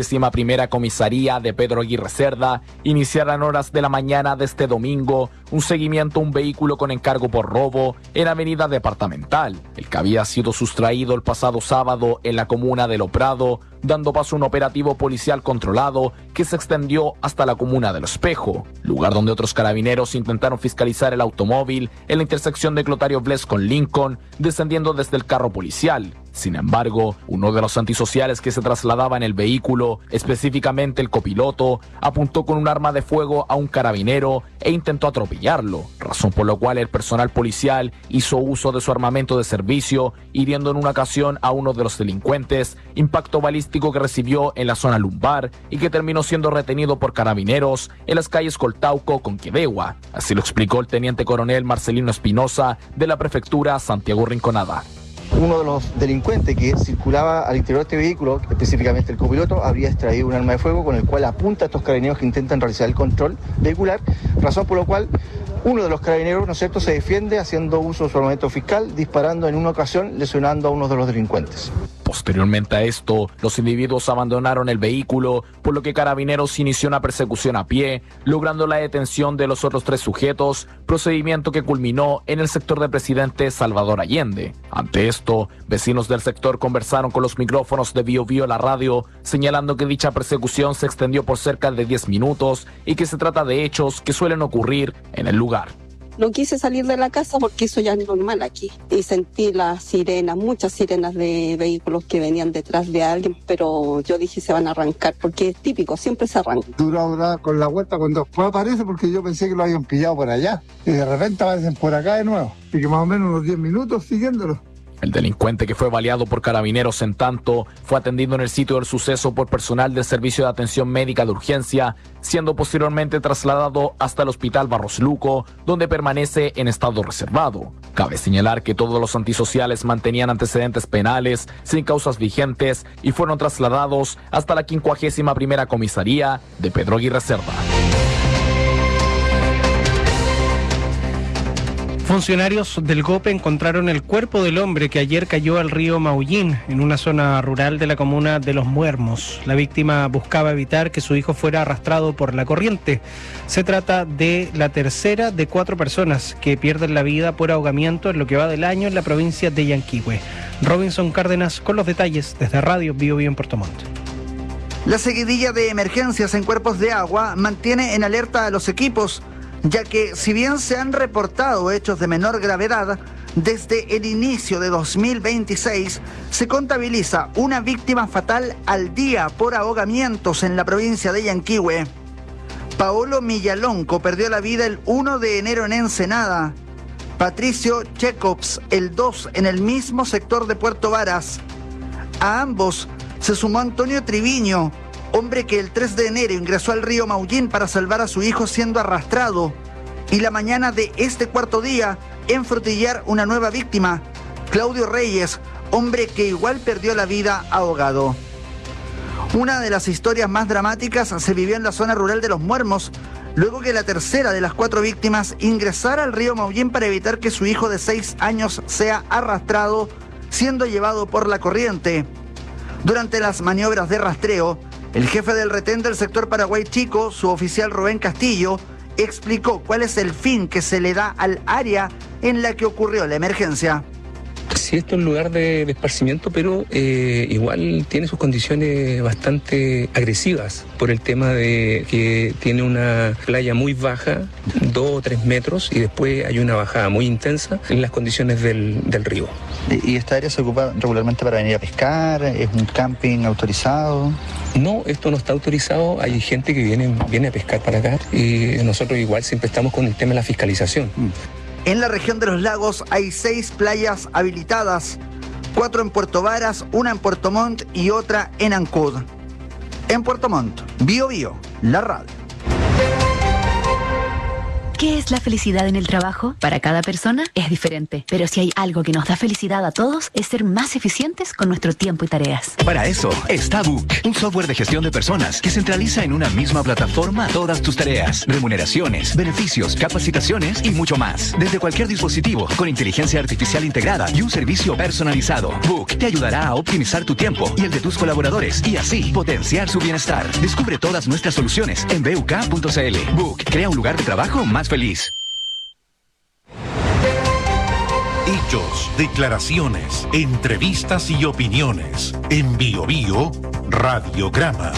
51ª Comisaría de Pedro Aguirre Cerda iniciaran horas de la mañana de este domingo un seguimiento a un vehículo con encargo por robo en Avenida Departamental, el que había sido sustraído el pasado sábado en la comuna de Lo Prado, dando paso a un operativo policial controlado que se extendió hasta la comuna de Lo Espejo, lugar donde otros carabineros intentaron fiscalizar el automóvil en la intersección de Clotario Bles con Lincoln, descendiendo desde el carro policial. Sin embargo, uno de los antisociales que se trasladaba en el vehículo, específicamente el copiloto, apuntó con un arma de fuego a un carabinero e intentó atropellarlo, razón por la cual el personal policial hizo uso de su armamento de servicio, hiriendo en una ocasión a uno de los delincuentes, impacto balístico que recibió en la zona lumbar y que terminó siendo retenido por carabineros en las calles Coltauco con Quedegua. Así lo explicó el teniente coronel Marcelino Espinosa de la prefectura Santiago Rinconada. Uno de los delincuentes que circulaba al interior de este vehículo, específicamente el copiloto, habría extraído un arma de fuego con el cual apunta a estos carabineros que intentan realizar el control vehicular, razón por la cual uno de los carabineros, ¿no es cierto?, se defiende haciendo uso de su armamento fiscal, disparando en una ocasión, lesionando a uno de los delincuentes. Posteriormente a esto, los individuos abandonaron el vehículo, por lo que Carabineros inició una persecución a pie, logrando la detención de los otros 3 sujetos, procedimiento que culminó en el sector de Presidente Salvador Allende. Ante esto, vecinos del sector conversaron con los micrófonos de Bio Bio la radio, señalando que dicha persecución se extendió por cerca de 10 minutos y que se trata de hechos que suelen ocurrir en el lugar. No quise salir de la casa porque eso ya es normal aquí. Y sentí las sirenas, muchas sirenas de vehículos que venían detrás de alguien, pero yo dije se van a arrancar porque es típico, siempre se arrancan. Duro ahora con la vuelta cuando después aparece porque yo pensé que lo habían pillado por allá. Y de repente aparecen por acá de nuevo. Y que más o menos unos 10 minutos siguiéndolo. El delincuente que fue baleado por carabineros, en tanto, fue atendido en el sitio del suceso por personal del Servicio de Atención Médica de Urgencia, siendo posteriormente trasladado hasta el Hospital Barros Luco, donde permanece en estado reservado. Cabe señalar que todos los antisociales mantenían antecedentes penales sin causas vigentes y fueron trasladados hasta la 51ª comisaría de Pedro Aguirre Cerda. Funcionarios del GOPE encontraron el cuerpo del hombre que ayer cayó al río Maullín, en una zona rural de la comuna de Los Muermos. La víctima buscaba evitar que su hijo fuera arrastrado por la corriente. Se trata de la tercera de 4 personas que pierden la vida por ahogamiento en lo que va del año en la provincia de Yanquihue. Robinson Cárdenas con los detalles desde Radio Bio Bio en Puerto Montt. La seguidilla de emergencias en cuerpos de agua mantiene en alerta a los equipos, ya que si bien se han reportado hechos de menor gravedad, desde el inicio de 2026 se contabiliza una víctima fatal al día por ahogamientos en la provincia de Yanquihue. Paolo Millalonco perdió la vida el 1 de enero en Ensenada, Patricio Jacobs el 2 en el mismo sector de Puerto Varas. A ambos se sumó Antonio Triviño, hombre que el 3 de enero ingresó al río Maullín para salvar a su hijo siendo arrastrado. Y la mañana de este cuarto día, en Frutillar, una nueva víctima, Claudio Reyes, hombre que igual perdió la vida ahogado. Una de las historias más dramáticas se vivió en la zona rural de Los Muermos, luego que la tercera de las 4 víctimas ingresara al río Maullín para evitar que su hijo de 6 años sea arrastrado, siendo llevado por la corriente. Durante las maniobras de rastreo, el jefe del retén del sector Paraguay Chico, su oficial Rubén Castillo, explicó cuál es el fin que se le da al área en la que ocurrió la emergencia. Sí, esto es un lugar de esparcimiento, pero igual tiene sus condiciones bastante agresivas por el tema de que tiene una playa muy baja, 2 o 3 metros, y después hay una bajada muy intensa en las condiciones del río. ¿Y esta área se ocupa regularmente para venir a pescar? ¿Es un camping autorizado? No, esto no está autorizado. Hay gente que viene a pescar para acá y nosotros igual siempre estamos con el tema de la fiscalización. En la región de los lagos hay 6 playas habilitadas, 4 en Puerto Varas, 1 en Puerto Montt y otra en Ancud. En Puerto Montt, Bio Bio, la radio. ¿Qué es la felicidad en el trabajo? Para cada persona es diferente, pero si hay algo que nos da felicidad a todos es ser más eficientes con nuestro tiempo y tareas. Para eso está Book, un software de gestión de personas que centraliza en una misma plataforma todas tus tareas, remuneraciones, beneficios, capacitaciones y mucho más. Desde cualquier dispositivo, con inteligencia artificial integrada y un servicio personalizado. Book te ayudará a optimizar tu tiempo y el de tus colaboradores y así potenciar su bienestar. Descubre todas nuestras soluciones en buk.cl. Book crea un lugar de trabajo más feliz. Hechos, declaraciones, entrevistas y opiniones. En Bio Bio, Radiograma.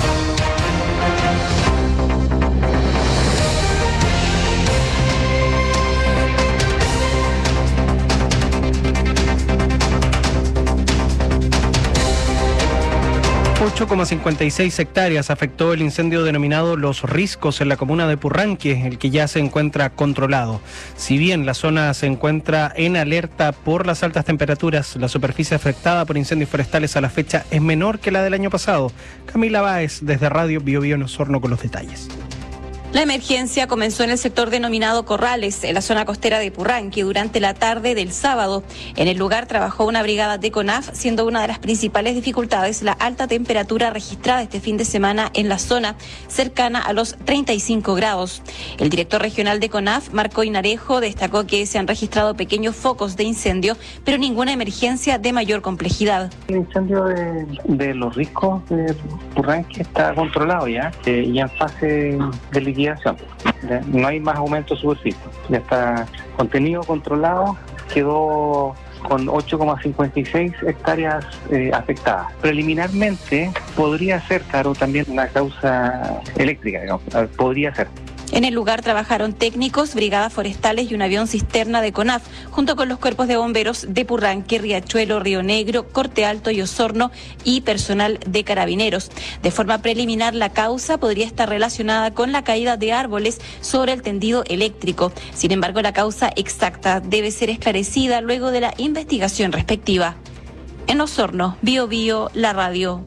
...8,56 hectáreas afectó el incendio denominado Los Riscos en la comuna de Purranque, el que ya se encuentra controlado. Si bien la zona se encuentra en alerta por las altas temperaturas, la superficie afectada por incendios forestales a la fecha es menor que la del año pasado. Camila Báez, desde Radio Bio Bio en Osorno, con los detalles. La emergencia comenzó en el sector denominado Corrales, en la zona costera de Purranque, durante la tarde del sábado. En el lugar trabajó una brigada de CONAF, siendo una de las principales dificultades la alta temperatura registrada este fin de semana en la zona, cercana a los 35 grados. El director regional de CONAF, Marco Inarejo, destacó que se han registrado pequeños focos de incendio, pero ninguna emergencia de mayor complejidad. El incendio de Los Riscos de Purranque está controlado ya en fase de liquidación. No hay más aumento de superficie, ya está contenido, controlado, quedó con 8,56 hectáreas afectadas. Preliminarmente podría ser, claro, también una causa eléctrica, digamos, podría ser. En el lugar trabajaron técnicos, brigadas forestales y un avión cisterna de CONAF, junto con los cuerpos de bomberos de Purranque, Riachuelo, Río Negro, Corte Alto y Osorno y personal de carabineros. De forma preliminar, la causa podría estar relacionada con la caída de árboles sobre el tendido eléctrico. Sin embargo, la causa exacta debe ser esclarecida luego de la investigación respectiva. En Osorno, Bio Bio, la radio.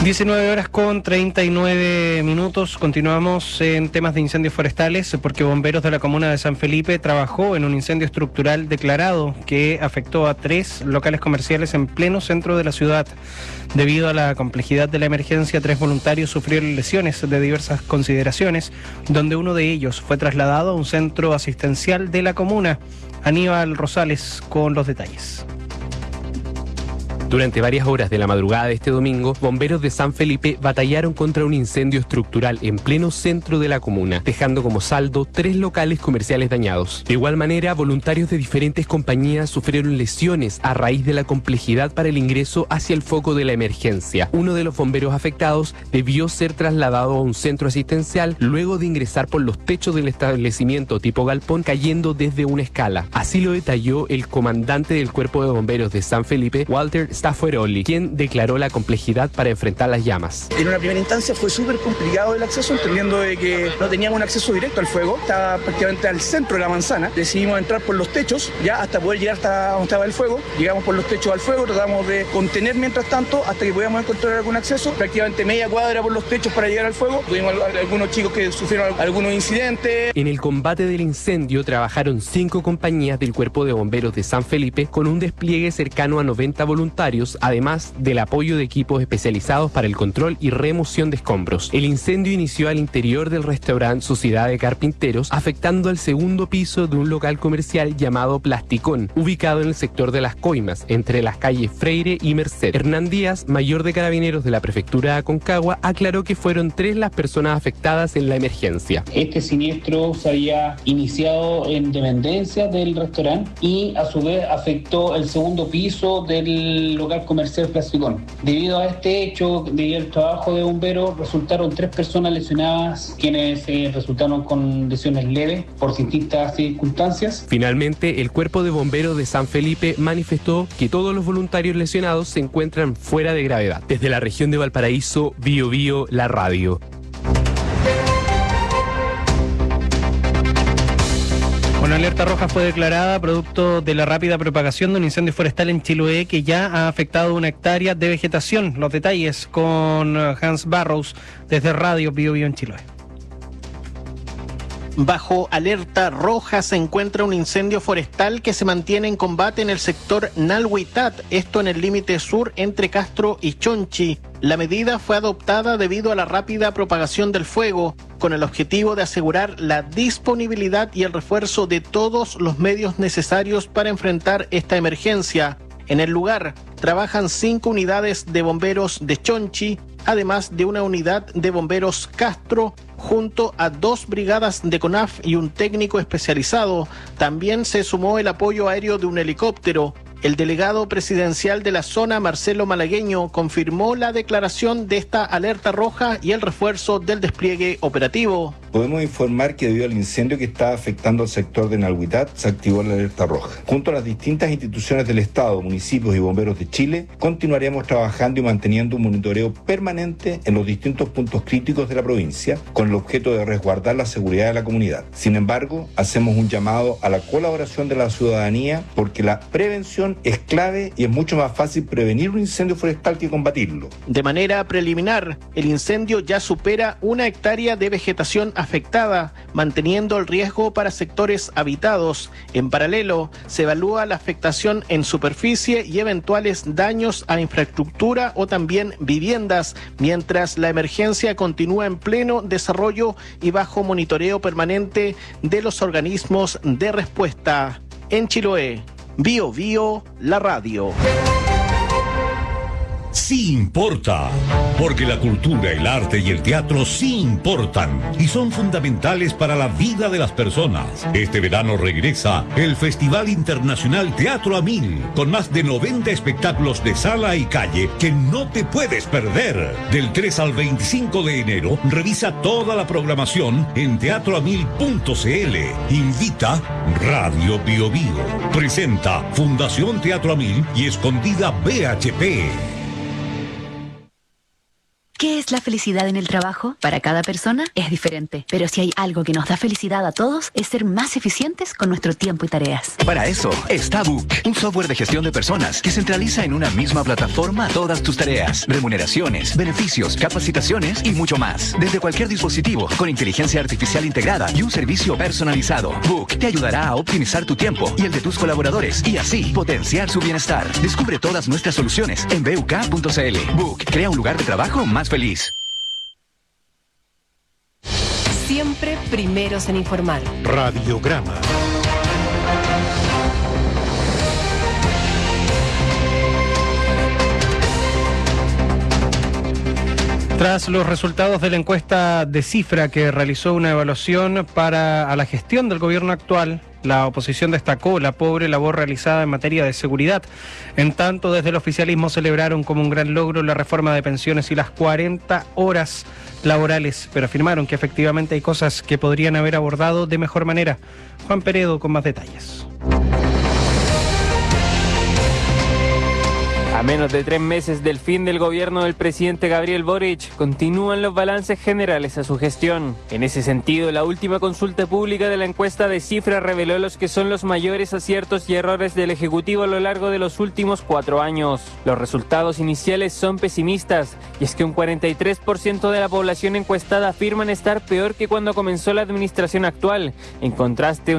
19 horas con 39 minutos. Continuamos en temas de incendios forestales porque bomberos de la comuna de San Felipe trabajó en un incendio estructural declarado que afectó a 3 locales comerciales en pleno centro de la ciudad. Debido a la complejidad de la emergencia, 3 voluntarios sufrieron lesiones de diversas consideraciones, donde uno de ellos fue trasladado a un centro asistencial de la comuna. Aníbal Rosales con los detalles. Durante varias horas de la madrugada de este domingo, bomberos de San Felipe batallaron contra un incendio estructural en pleno centro de la comuna, dejando como saldo 3 locales comerciales dañados. De igual manera, voluntarios de diferentes compañías sufrieron lesiones a raíz de la complejidad para el ingreso hacia el foco de la emergencia. Uno de los bomberos afectados debió ser trasladado a un centro asistencial luego de ingresar por los techos del establecimiento tipo galpón cayendo desde una escala. Así lo detalló el comandante del Cuerpo de Bomberos de San Felipe, Walter Staffaroli, quien declaró la complejidad para enfrentar las llamas. En una primera instancia fue súper complicado el acceso, entendiendo de que no teníamos un acceso directo al fuego, estaba prácticamente al centro de la manzana. Decidimos entrar por los techos, ya hasta poder llegar hasta donde estaba el fuego. Llegamos por los techos al fuego, tratamos de contener mientras tanto hasta que podíamos encontrar algún acceso, prácticamente media cuadra por los techos para llegar al fuego. Tuvimos algunos chicos que sufrieron algunos incidentes. En el combate del incendio trabajaron 5 compañías del Cuerpo de Bomberos de San Felipe con un despliegue cercano a 90 voluntarios, además del apoyo de equipos especializados para el control y remoción de escombros. El incendio inició al interior del restaurante Sociedad de Carpinteros, afectando al segundo piso de un local comercial llamado Plasticón, ubicado en el sector de Las Coimas, entre las calles Freire y Merced. Hernán Díaz, mayor de Carabineros de la Prefectura de Aconcagua, aclaró que fueron 3 las personas afectadas en la emergencia. Este siniestro se había iniciado en dependencias del restaurante y a su vez afectó el segundo piso del local comercial Plasticón. Debido a este hecho, debido al trabajo de bomberos, resultaron 3 personas lesionadas, quienes resultaron con lesiones leves por distintas circunstancias. Finalmente, el Cuerpo de Bomberos de San Felipe manifestó que todos los voluntarios lesionados se encuentran fuera de gravedad. Desde la región de Valparaíso, Bio Bio, la radio. Una alerta roja fue declarada producto de la rápida propagación de un incendio forestal en Chiloé que ya ha afectado 1 hectárea de vegetación. Los detalles con Hans Barrows desde Radio Bio Bio en Chiloé. Bajo alerta roja se encuentra un incendio forestal que se mantiene en combate en el sector Nalhuitat, esto en el límite sur entre Castro y Chonchi. La medida fue adoptada debido a la rápida propagación del fuego, con el objetivo de asegurar la disponibilidad y el refuerzo de todos los medios necesarios para enfrentar esta emergencia. En el lugar trabajan 5 unidades de bomberos de Chonchi, además de una unidad de bomberos Castro, junto a 2 brigadas de CONAF y un técnico especializado. También se sumó el apoyo aéreo de un helicóptero. El delegado presidencial de la zona, Marcelo Malagueño, confirmó la declaración de esta alerta roja y el refuerzo del despliegue operativo. Podemos informar que debido al incendio que está afectando al sector de Nalhuitat, se activó la alerta roja. Junto a las distintas instituciones del Estado, municipios y bomberos de Chile, continuaremos trabajando y manteniendo un monitoreo permanente en los distintos puntos críticos de la provincia, con el objeto de resguardar la seguridad de la comunidad. Sin embargo, hacemos un llamado a la colaboración de la ciudadanía, porque la prevención es clave y es mucho más fácil prevenir un incendio forestal que combatirlo. De manera preliminar, el incendio ya supera 1 hectárea de vegetación afectada, manteniendo el riesgo para sectores habitados. En paralelo, se evalúa la afectación en superficie y eventuales daños a infraestructura o también viviendas, mientras la emergencia continúa en pleno desarrollo y bajo monitoreo permanente de los organismos de respuesta. En Chiloé, Bio Bio, la radio. Sí importa, porque la cultura, el arte y el teatro sí importan y son fundamentales para la vida de las personas. Este verano regresa el Festival Internacional Teatro a 1000, con más de 90 espectáculos de sala y calle que no te puedes perder. Del 3 al 25 de enero, revisa toda la programación en teatroa1000.cl. Invita Radio Bio Bio. Presenta Fundación Teatro a 1000 y Escondida BHP. ¿Qué es es la felicidad en el trabajo? Para cada persona es diferente, pero si hay algo que nos da felicidad a todos es ser más eficientes con nuestro tiempo y tareas. Para eso está Book, un software de gestión de personas que centraliza en una misma plataforma todas tus tareas, remuneraciones, beneficios, capacitaciones y mucho más. Desde cualquier dispositivo, con inteligencia artificial integrada y un servicio personalizado. Book te ayudará a optimizar tu tiempo y el de tus colaboradores y así potenciar su bienestar. Descubre todas nuestras soluciones en buk.cl. Book crea un lugar de trabajo más feliz. Siempre primeros en informar. Radiograma. Tras los resultados de la encuesta de Cifra, que realizó una evaluación a la gestión del gobierno actual, la oposición destacó la pobre labor realizada en materia de seguridad. En tanto, desde el oficialismo celebraron como un gran logro la reforma de pensiones y las 40 horas laborales, pero afirmaron que efectivamente hay cosas que podrían haber abordado de mejor manera. Juan Peredo con más detalles. A menos de 3 meses del fin del gobierno del presidente Gabriel Boric, continúan los balances generales a su gestión. En ese sentido, la última consulta pública de la encuesta de Cifra reveló los que son los mayores aciertos y errores del Ejecutivo a lo largo de los últimos 4 años. Los resultados iniciales son pesimistas, y es que un 43% de la población encuestada afirman estar peor que cuando comenzó la administración actual. En contraste, un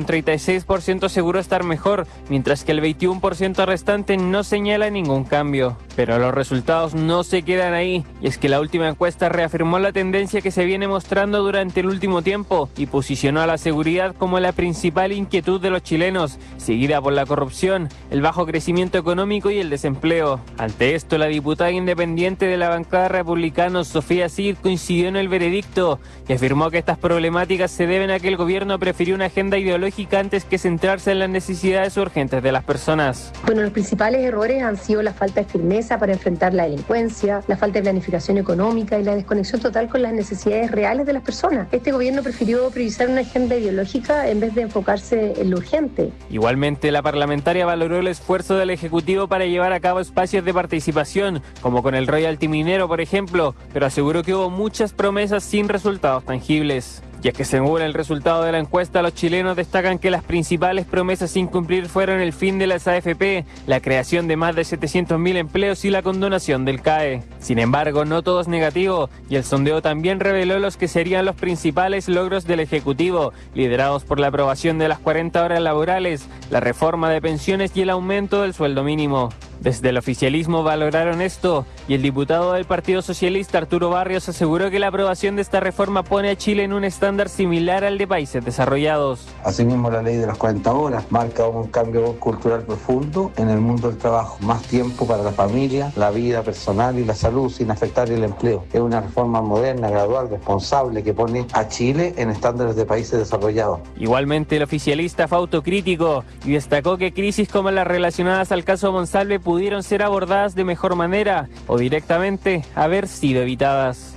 36% aseguró estar mejor, mientras que el 21% restante no señala ningún cambio. Pero los resultados no se quedan ahí, y es que la última encuesta reafirmó la tendencia que se viene mostrando durante el último tiempo y posicionó a la seguridad como la principal inquietud de los chilenos, seguida por la corrupción, el bajo crecimiento económico y el desempleo. Ante esto, la diputada independiente de la bancada republicana, Sofía Cid, coincidió en el veredicto y afirmó que estas problemáticas se deben a que el gobierno prefirió una agenda ideológica antes que centrarse en las necesidades urgentes de las personas. Bueno, los principales errores han sido la falta de firmeza para enfrentar la delincuencia, la falta de planificación económica y la desconexión total con las necesidades reales de las personas. Este gobierno prefirió priorizar una agenda ideológica en vez de enfocarse en lo urgente. Igualmente, la parlamentaria valoró el esfuerzo del Ejecutivo para llevar a cabo espacios de participación, como con el royalty minero, por ejemplo, pero aseguró que hubo muchas promesas sin resultados tangibles. Y es que según el resultado de la encuesta, los chilenos destacan que las principales promesas sin cumplir fueron el fin de las AFP, la creación de más de 700.000 empleos y la condonación del CAE. Sin embargo, no todo es negativo, y el sondeo también reveló los que serían los principales logros del Ejecutivo, liderados por la aprobación de las 40 horas laborales, la reforma de pensiones y el aumento del sueldo mínimo. Desde el oficialismo valoraron esto, y el diputado del Partido Socialista, Arturo Barrios, aseguró que la aprobación de esta reforma pone a Chile en un estándar similar al de países desarrollados. Asimismo, la ley de las 40 horas marca un cambio cultural profundo en el mundo del trabajo. Más tiempo para la familia, la vida personal y la salud sin afectar el empleo. Es una reforma moderna, gradual, responsable que pone a Chile en estándares de países desarrollados. Igualmente, el oficialista fue autocrítico y destacó que crisis como las relacionadas al caso Monsalve pudieron ser abordadas de mejor manera o directamente haber sido evitadas.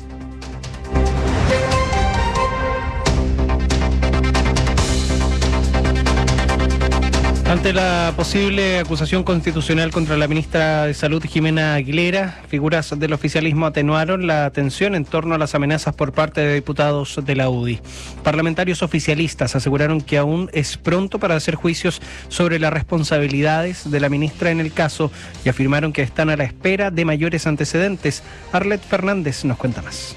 Ante la posible acusación constitucional contra la ministra de Salud, Jimena Aguilera, figuras del oficialismo atenuaron la atención en torno a las amenazas por parte de diputados de la UDI. Parlamentarios oficialistas aseguraron que aún es pronto para hacer juicios sobre las responsabilidades de la ministra en el caso y afirmaron que están a la espera de mayores antecedentes. Arlet Fernández nos cuenta más.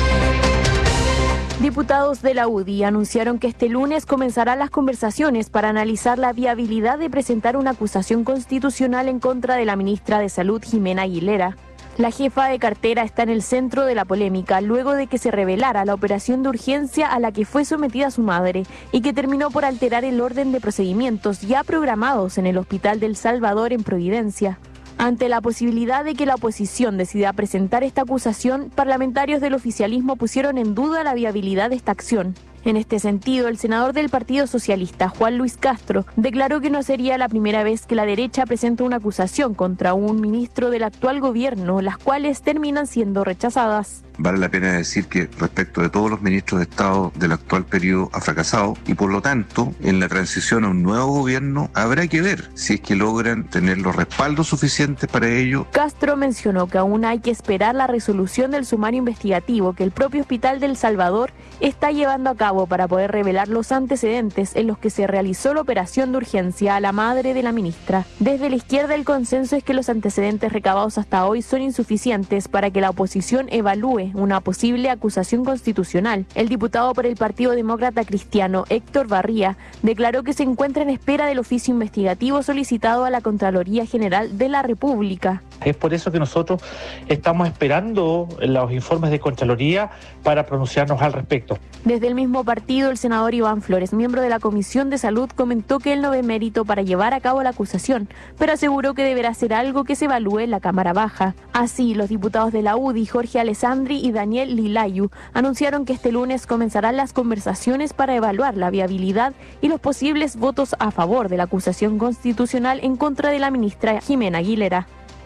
Diputados de la UDI anunciaron que este lunes comenzarán las conversaciones para analizar la viabilidad de presentar una acusación constitucional en contra de la ministra de Salud, Jimena Aguilera. La jefa de cartera está en el centro de la polémica luego de que se revelara la operación de urgencia a la que fue sometida su madre y que terminó por alterar el orden de procedimientos ya programados en el Hospital del Salvador en Providencia. Ante la posibilidad de que la oposición decida presentar esta acusación, parlamentarios del oficialismo pusieron en duda la viabilidad de esta acción. En este sentido, el senador del Partido Socialista, Juan Luis Castro, declaró que no sería la primera vez que la derecha presenta una acusación contra un ministro del actual gobierno, las cuales terminan siendo rechazadas. Vale la pena decir que respecto de todos los ministros de Estado del actual periodo ha fracasado y por lo tanto en la transición a un nuevo gobierno habrá que ver si es que logran tener los respaldos suficientes para ello. Castro mencionó que aún hay que esperar la resolución del sumario investigativo que el propio Hospital del Salvador está llevando a cabo para poder revelar los antecedentes en los que se realizó la operación de urgencia a la madre de la ministra. Desde la izquierda el consenso es que los antecedentes recabados hasta hoy son insuficientes para que la oposición evalúe una posible acusación constitucional. El diputado por el Partido Demócrata Cristiano, Héctor Barría, declaró que se encuentra en espera del oficio investigativo solicitado a la Contraloría General de la República. Es por eso que nosotros estamos esperando los informes de Contraloría para pronunciarnos al respecto. Desde el mismo partido, el senador Iván Flores, miembro de la Comisión de Salud, comentó que él no ve mérito para llevar a cabo la acusación, pero aseguró que deberá ser algo que se evalúe en la Cámara Baja. Así, los diputados de la UDI, Jorge Alessandri y Daniel Lilayu, anunciaron que este lunes comenzarán las conversaciones para evaluar la viabilidad y los posibles votos a favor de la acusación constitucional en contra de la ministra Jimena Aguilera.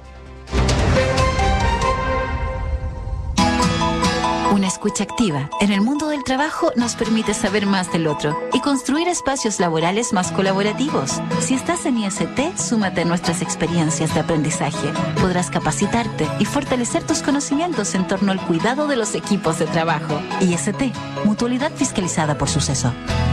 Una escucha activa en el mundo del trabajo nos permite saber más del otro y construir espacios laborales más colaborativos. Si estás en IST, súmate a nuestras experiencias de aprendizaje. Podrás capacitarte y fortalecer tus conocimientos en torno al cuidado de los equipos de trabajo. IST, mutualidad fiscalizada por Suceso.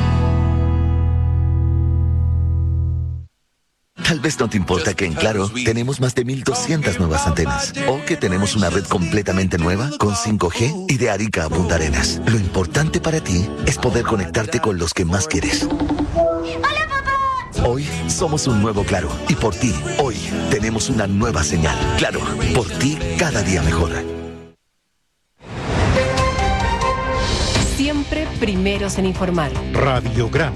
Tal vez no te importa que en Claro tenemos más de 1.200 nuevas antenas o que tenemos una red completamente nueva con 5G y de Arica a Punta Arenas. Lo importante para ti es poder conectarte con los que más quieres. ¡Hola, papá! Hoy somos un nuevo Claro y por ti, hoy tenemos una nueva señal. Claro, por ti cada día mejor. Siempre primeros en informar. Radiograma.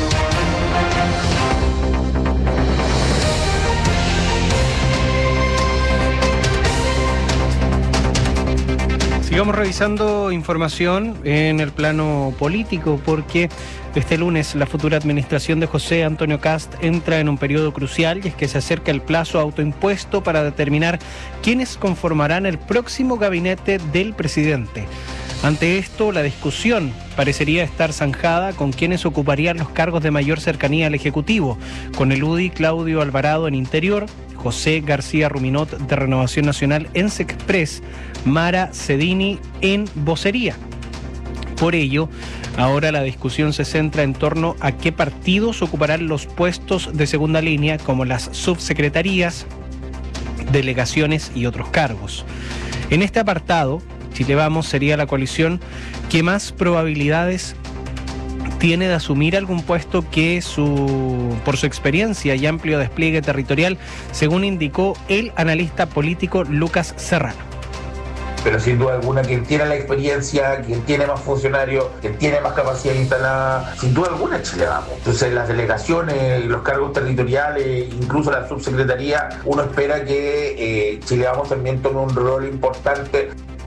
Sigamos revisando información en el plano político porque este lunes la futura administración de José Antonio Kast entra en un periodo crucial y es que se acerca el plazo autoimpuesto para determinar quiénes conformarán el próximo gabinete del presidente. Ante esto, la discusión parecería estar zanjada con quienes ocuparían los cargos de mayor cercanía al Ejecutivo, con el UDI Claudio Alvarado en Interior, José García Ruminot de Renovación Nacional en Sexpress, Mara Cedini en Vocería. Por ello, ahora la discusión se centra en torno a qué partidos ocuparán los puestos de segunda línea, como las subsecretarías, delegaciones y otros cargos. En este apartado, Chile Vamos sería la coalición que más probabilidades tiene de asumir algún puesto que por su experiencia y amplio despliegue territorial, según indicó el analista político Lucas Serrano. Pero sin duda alguna, quien tiene la experiencia, quien tiene más funcionarios, quien tiene más capacidad instalada, sin duda alguna Chile Vamos. Entonces las delegaciones, los cargos territoriales, incluso la subsecretaría, uno espera que Chile Vamos también tome un rol importante.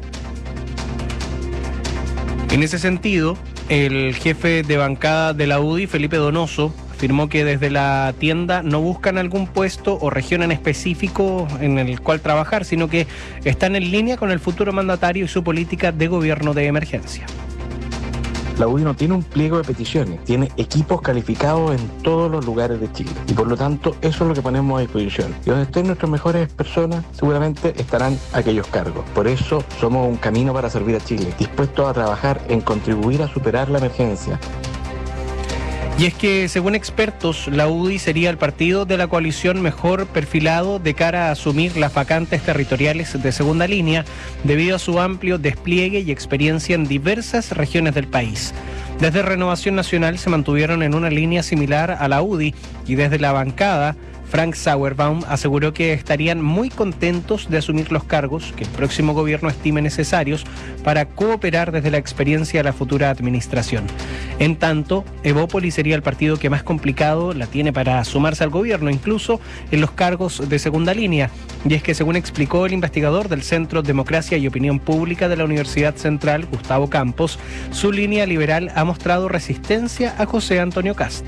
En ese sentido, el jefe de bancada de la UDI, Felipe Donoso, afirmó que desde la tienda no buscan algún puesto o región en específico en el cual trabajar, sino que están en línea con el futuro mandatario y su política de gobierno de emergencia. La UDI no tiene un pliego de peticiones, tiene equipos calificados en todos los lugares de Chile y por lo tanto eso es lo que ponemos a disposición. Y donde estén nuestras mejores personas seguramente estarán aquellos cargos. Por eso somos un camino para servir a Chile, dispuestos a trabajar en contribuir a superar la emergencia. Y es que, según expertos, la UDI sería el partido de la coalición mejor perfilado de cara a asumir las vacantes territoriales de segunda línea, debido a su amplio despliegue y experiencia en diversas regiones del país. Desde Renovación Nacional se mantuvieron en una línea similar a la UDI y desde la bancada Frank Sauerbaum, aseguró que estarían muy contentos de asumir los cargos que el próximo gobierno estime necesarios para cooperar desde la experiencia de la futura administración. En tanto, Evópoli sería el partido que más complicado la tiene para sumarse al gobierno, incluso en los cargos de segunda línea. Y es que, según explicó el investigador del Centro Democracia y Opinión Pública de la Universidad Central, Gustavo Campos, su línea liberal ha mostrado resistencia a José Antonio Kast.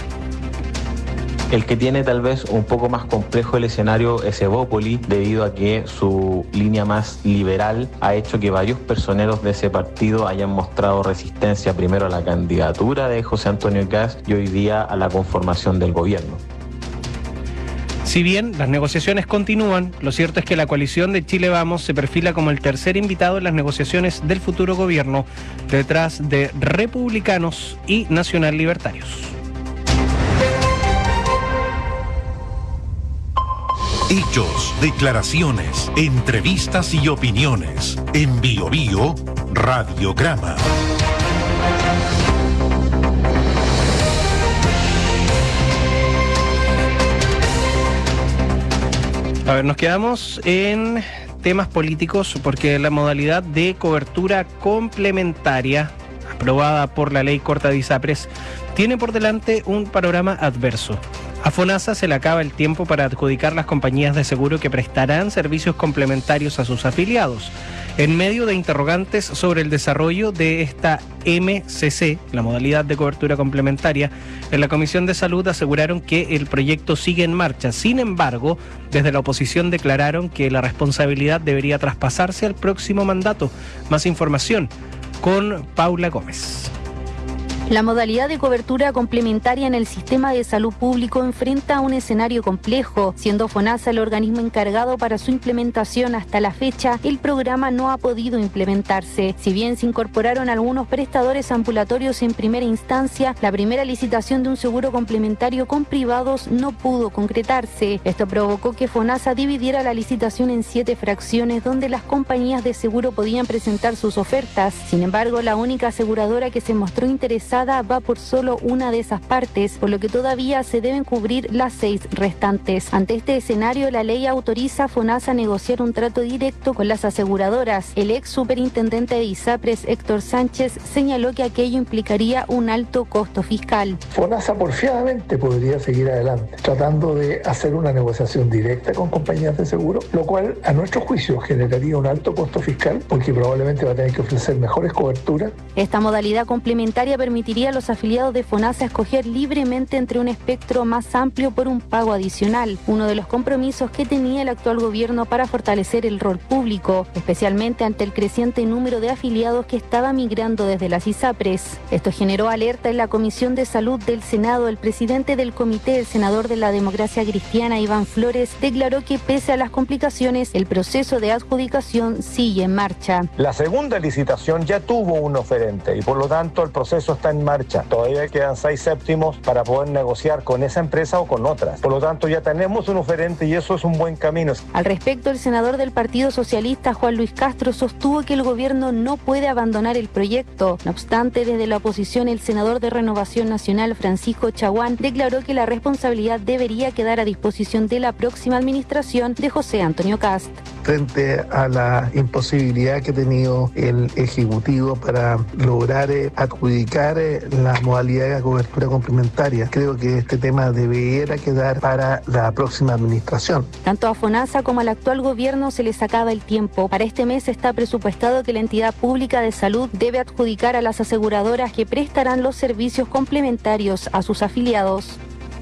El que tiene tal vez un poco más complejo el escenario es Evópoli, debido a que su línea más liberal ha hecho que varios personeros de ese partido hayan mostrado resistencia primero a la candidatura de José Antonio Kast y hoy día a la conformación del gobierno. Si bien las negociaciones continúan, lo cierto es que la coalición de Chile Vamos se perfila como el tercer invitado en las negociaciones del futuro gobierno, detrás de republicanos y nacional libertarios. Hechos, declaraciones, entrevistas y opiniones. En Bio Bio, Radiograma. A ver, nos quedamos en temas políticos porque la modalidad de cobertura complementaria aprobada por la ley corta de ISAPRES tiene por delante un panorama adverso. A FONASA se le acaba el tiempo para adjudicar las compañías de seguro que prestarán servicios complementarios a sus afiliados. En medio de interrogantes sobre el desarrollo de esta MCC, la modalidad de cobertura complementaria, en la Comisión de Salud aseguraron que el proyecto sigue en marcha. Sin embargo, desde la oposición declararon que la responsabilidad debería traspasarse al próximo mandato. Más información con Paula Gómez. La modalidad de cobertura complementaria en el sistema de salud público enfrenta un escenario complejo. Siendo FONASA el organismo encargado para su implementación hasta la fecha, el programa no ha podido implementarse. Si bien se incorporaron algunos prestadores ambulatorios en primera instancia, la primera licitación de un seguro complementario con privados no pudo concretarse. Esto provocó que FONASA dividiera la licitación en 7 fracciones donde las compañías de seguro podían presentar sus ofertas. Sin embargo, la única aseguradora que se mostró interesada va por solo una de esas partes, por lo que todavía se deben cubrir las 6 restantes. Ante este escenario, la ley autoriza a FONASA a negociar un trato directo con las aseguradoras. El ex superintendente de ISAPRES, Héctor Sánchez, señaló que aquello implicaría un alto costo fiscal. FONASA porfiadamente podría seguir adelante, tratando de hacer una negociación directa con compañías de seguro, lo cual a nuestro juicio generaría un alto costo fiscal porque probablemente va a tener que ofrecer mejores coberturas. Esta modalidad complementaria permitiría a los afiliados de FONASA escoger libremente entre un espectro más amplio por un pago adicional, uno de los compromisos que tenía el actual gobierno para fortalecer el rol público, especialmente ante el creciente número de afiliados que estaba migrando desde las ISAPRES. Esto generó alerta en la Comisión de Salud del Senado. El presidente del comité, el senador de la Democracia Cristiana, Iván Flores, declaró que pese a las complicaciones, el proceso de adjudicación sigue en marcha. La segunda licitación ya tuvo un oferente y por lo tanto el proceso está en marcha. Todavía quedan 6 séptimos para poder negociar con esa empresa o con otras. Por lo tanto, ya tenemos un oferente y eso es un buen camino. Al respecto, el senador del Partido Socialista, Juan Luis Castro, sostuvo que el gobierno no puede abandonar el proyecto. No obstante, desde la oposición, el senador de Renovación Nacional, Francisco Chaguán, declaró que la responsabilidad debería quedar a disposición de la próxima administración de José Antonio Kast. Frente a la imposibilidad que ha tenido el Ejecutivo para lograr adjudicar la modalidad de cobertura complementaria, creo que este tema debiera quedar para la próxima administración. Tanto a FONASA como al actual gobierno se les acaba el tiempo. Para este mes está presupuestado que la entidad pública de salud debe adjudicar a las aseguradoras que prestarán los servicios complementarios a sus afiliados.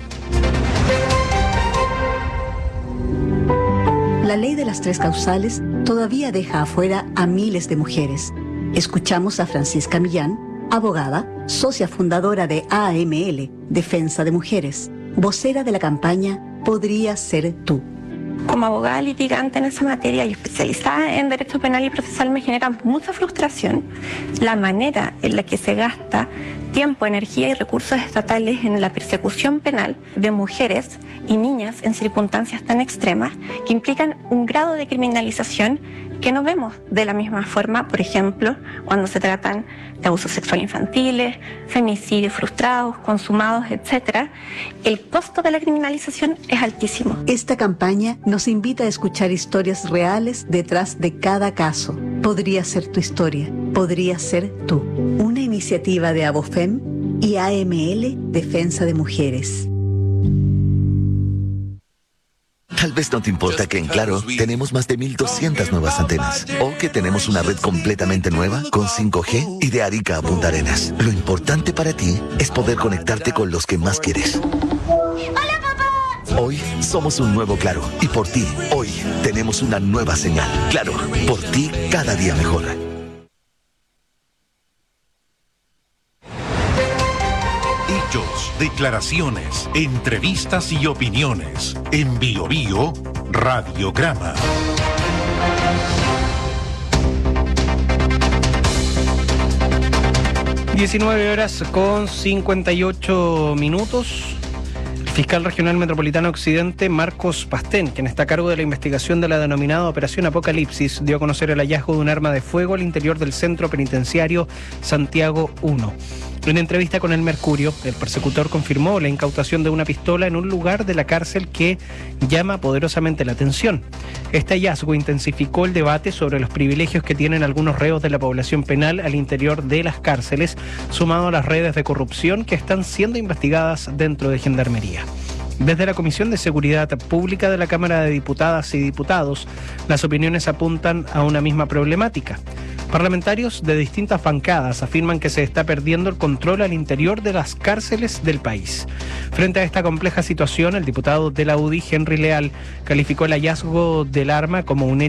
La ley de las 3 causales todavía deja afuera a miles de mujeres. Escuchamos a Francisca Millán, abogada, socia fundadora de AML, Defensa de Mujeres, vocera de la campaña Podría Ser Tú. Como abogada litigante en esa materia y especializada en derecho penal y procesal me genera mucha frustración la manera en la que se gasta tiempo, energía y recursos estatales en la persecución penal de mujeres y niñas en circunstancias tan extremas que implican un grado de criminalización que no vemos de la misma forma, por ejemplo, cuando se tratan de abusos sexuales infantiles, femicidios frustrados, consumados, etc. El costo de la criminalización es altísimo. Esta campaña nos invita a escuchar historias reales detrás de cada caso. Podría ser tu historia, podría ser tú. Una iniciativa de Abofem y AML Defensa de Mujeres. Tal vez no te importa que en Claro tenemos más de 1.200 nuevas antenas o que tenemos una red completamente nueva con 5G y de Arica a Punta Arenas. Lo importante para ti es poder conectarte con los que más quieres. ¡Hola, papá! Hoy somos un nuevo Claro y por ti, hoy tenemos una nueva señal. Claro, por ti cada día mejor. Hechos, declaraciones, entrevistas y opiniones. En BioBio, Radiograma. (19:58). El fiscal regional metropolitano Occidente, Marcos Pastén, quien está a cargo de la investigación de la denominada Operación Apocalipsis, dio a conocer el hallazgo de un arma de fuego al interior del centro penitenciario Santiago 1. En entrevista con El Mercurio, el persecutor confirmó la incautación de una pistola en un lugar de la cárcel que llama poderosamente la atención. Este hallazgo intensificó el debate sobre los privilegios que tienen algunos reos de la población penal al interior de las cárceles, sumado a las redes de corrupción que están siendo investigadas dentro de Gendarmería. Desde la Comisión de Seguridad Pública de la Cámara de Diputadas y Diputados, las opiniones apuntan a una misma problemática. Parlamentarios de distintas bancadas afirman que se está perdiendo el control al interior de las cárceles del país. Frente a esta compleja situación, el diputado de la UDI, Henry Leal, calificó el hallazgo del arma como un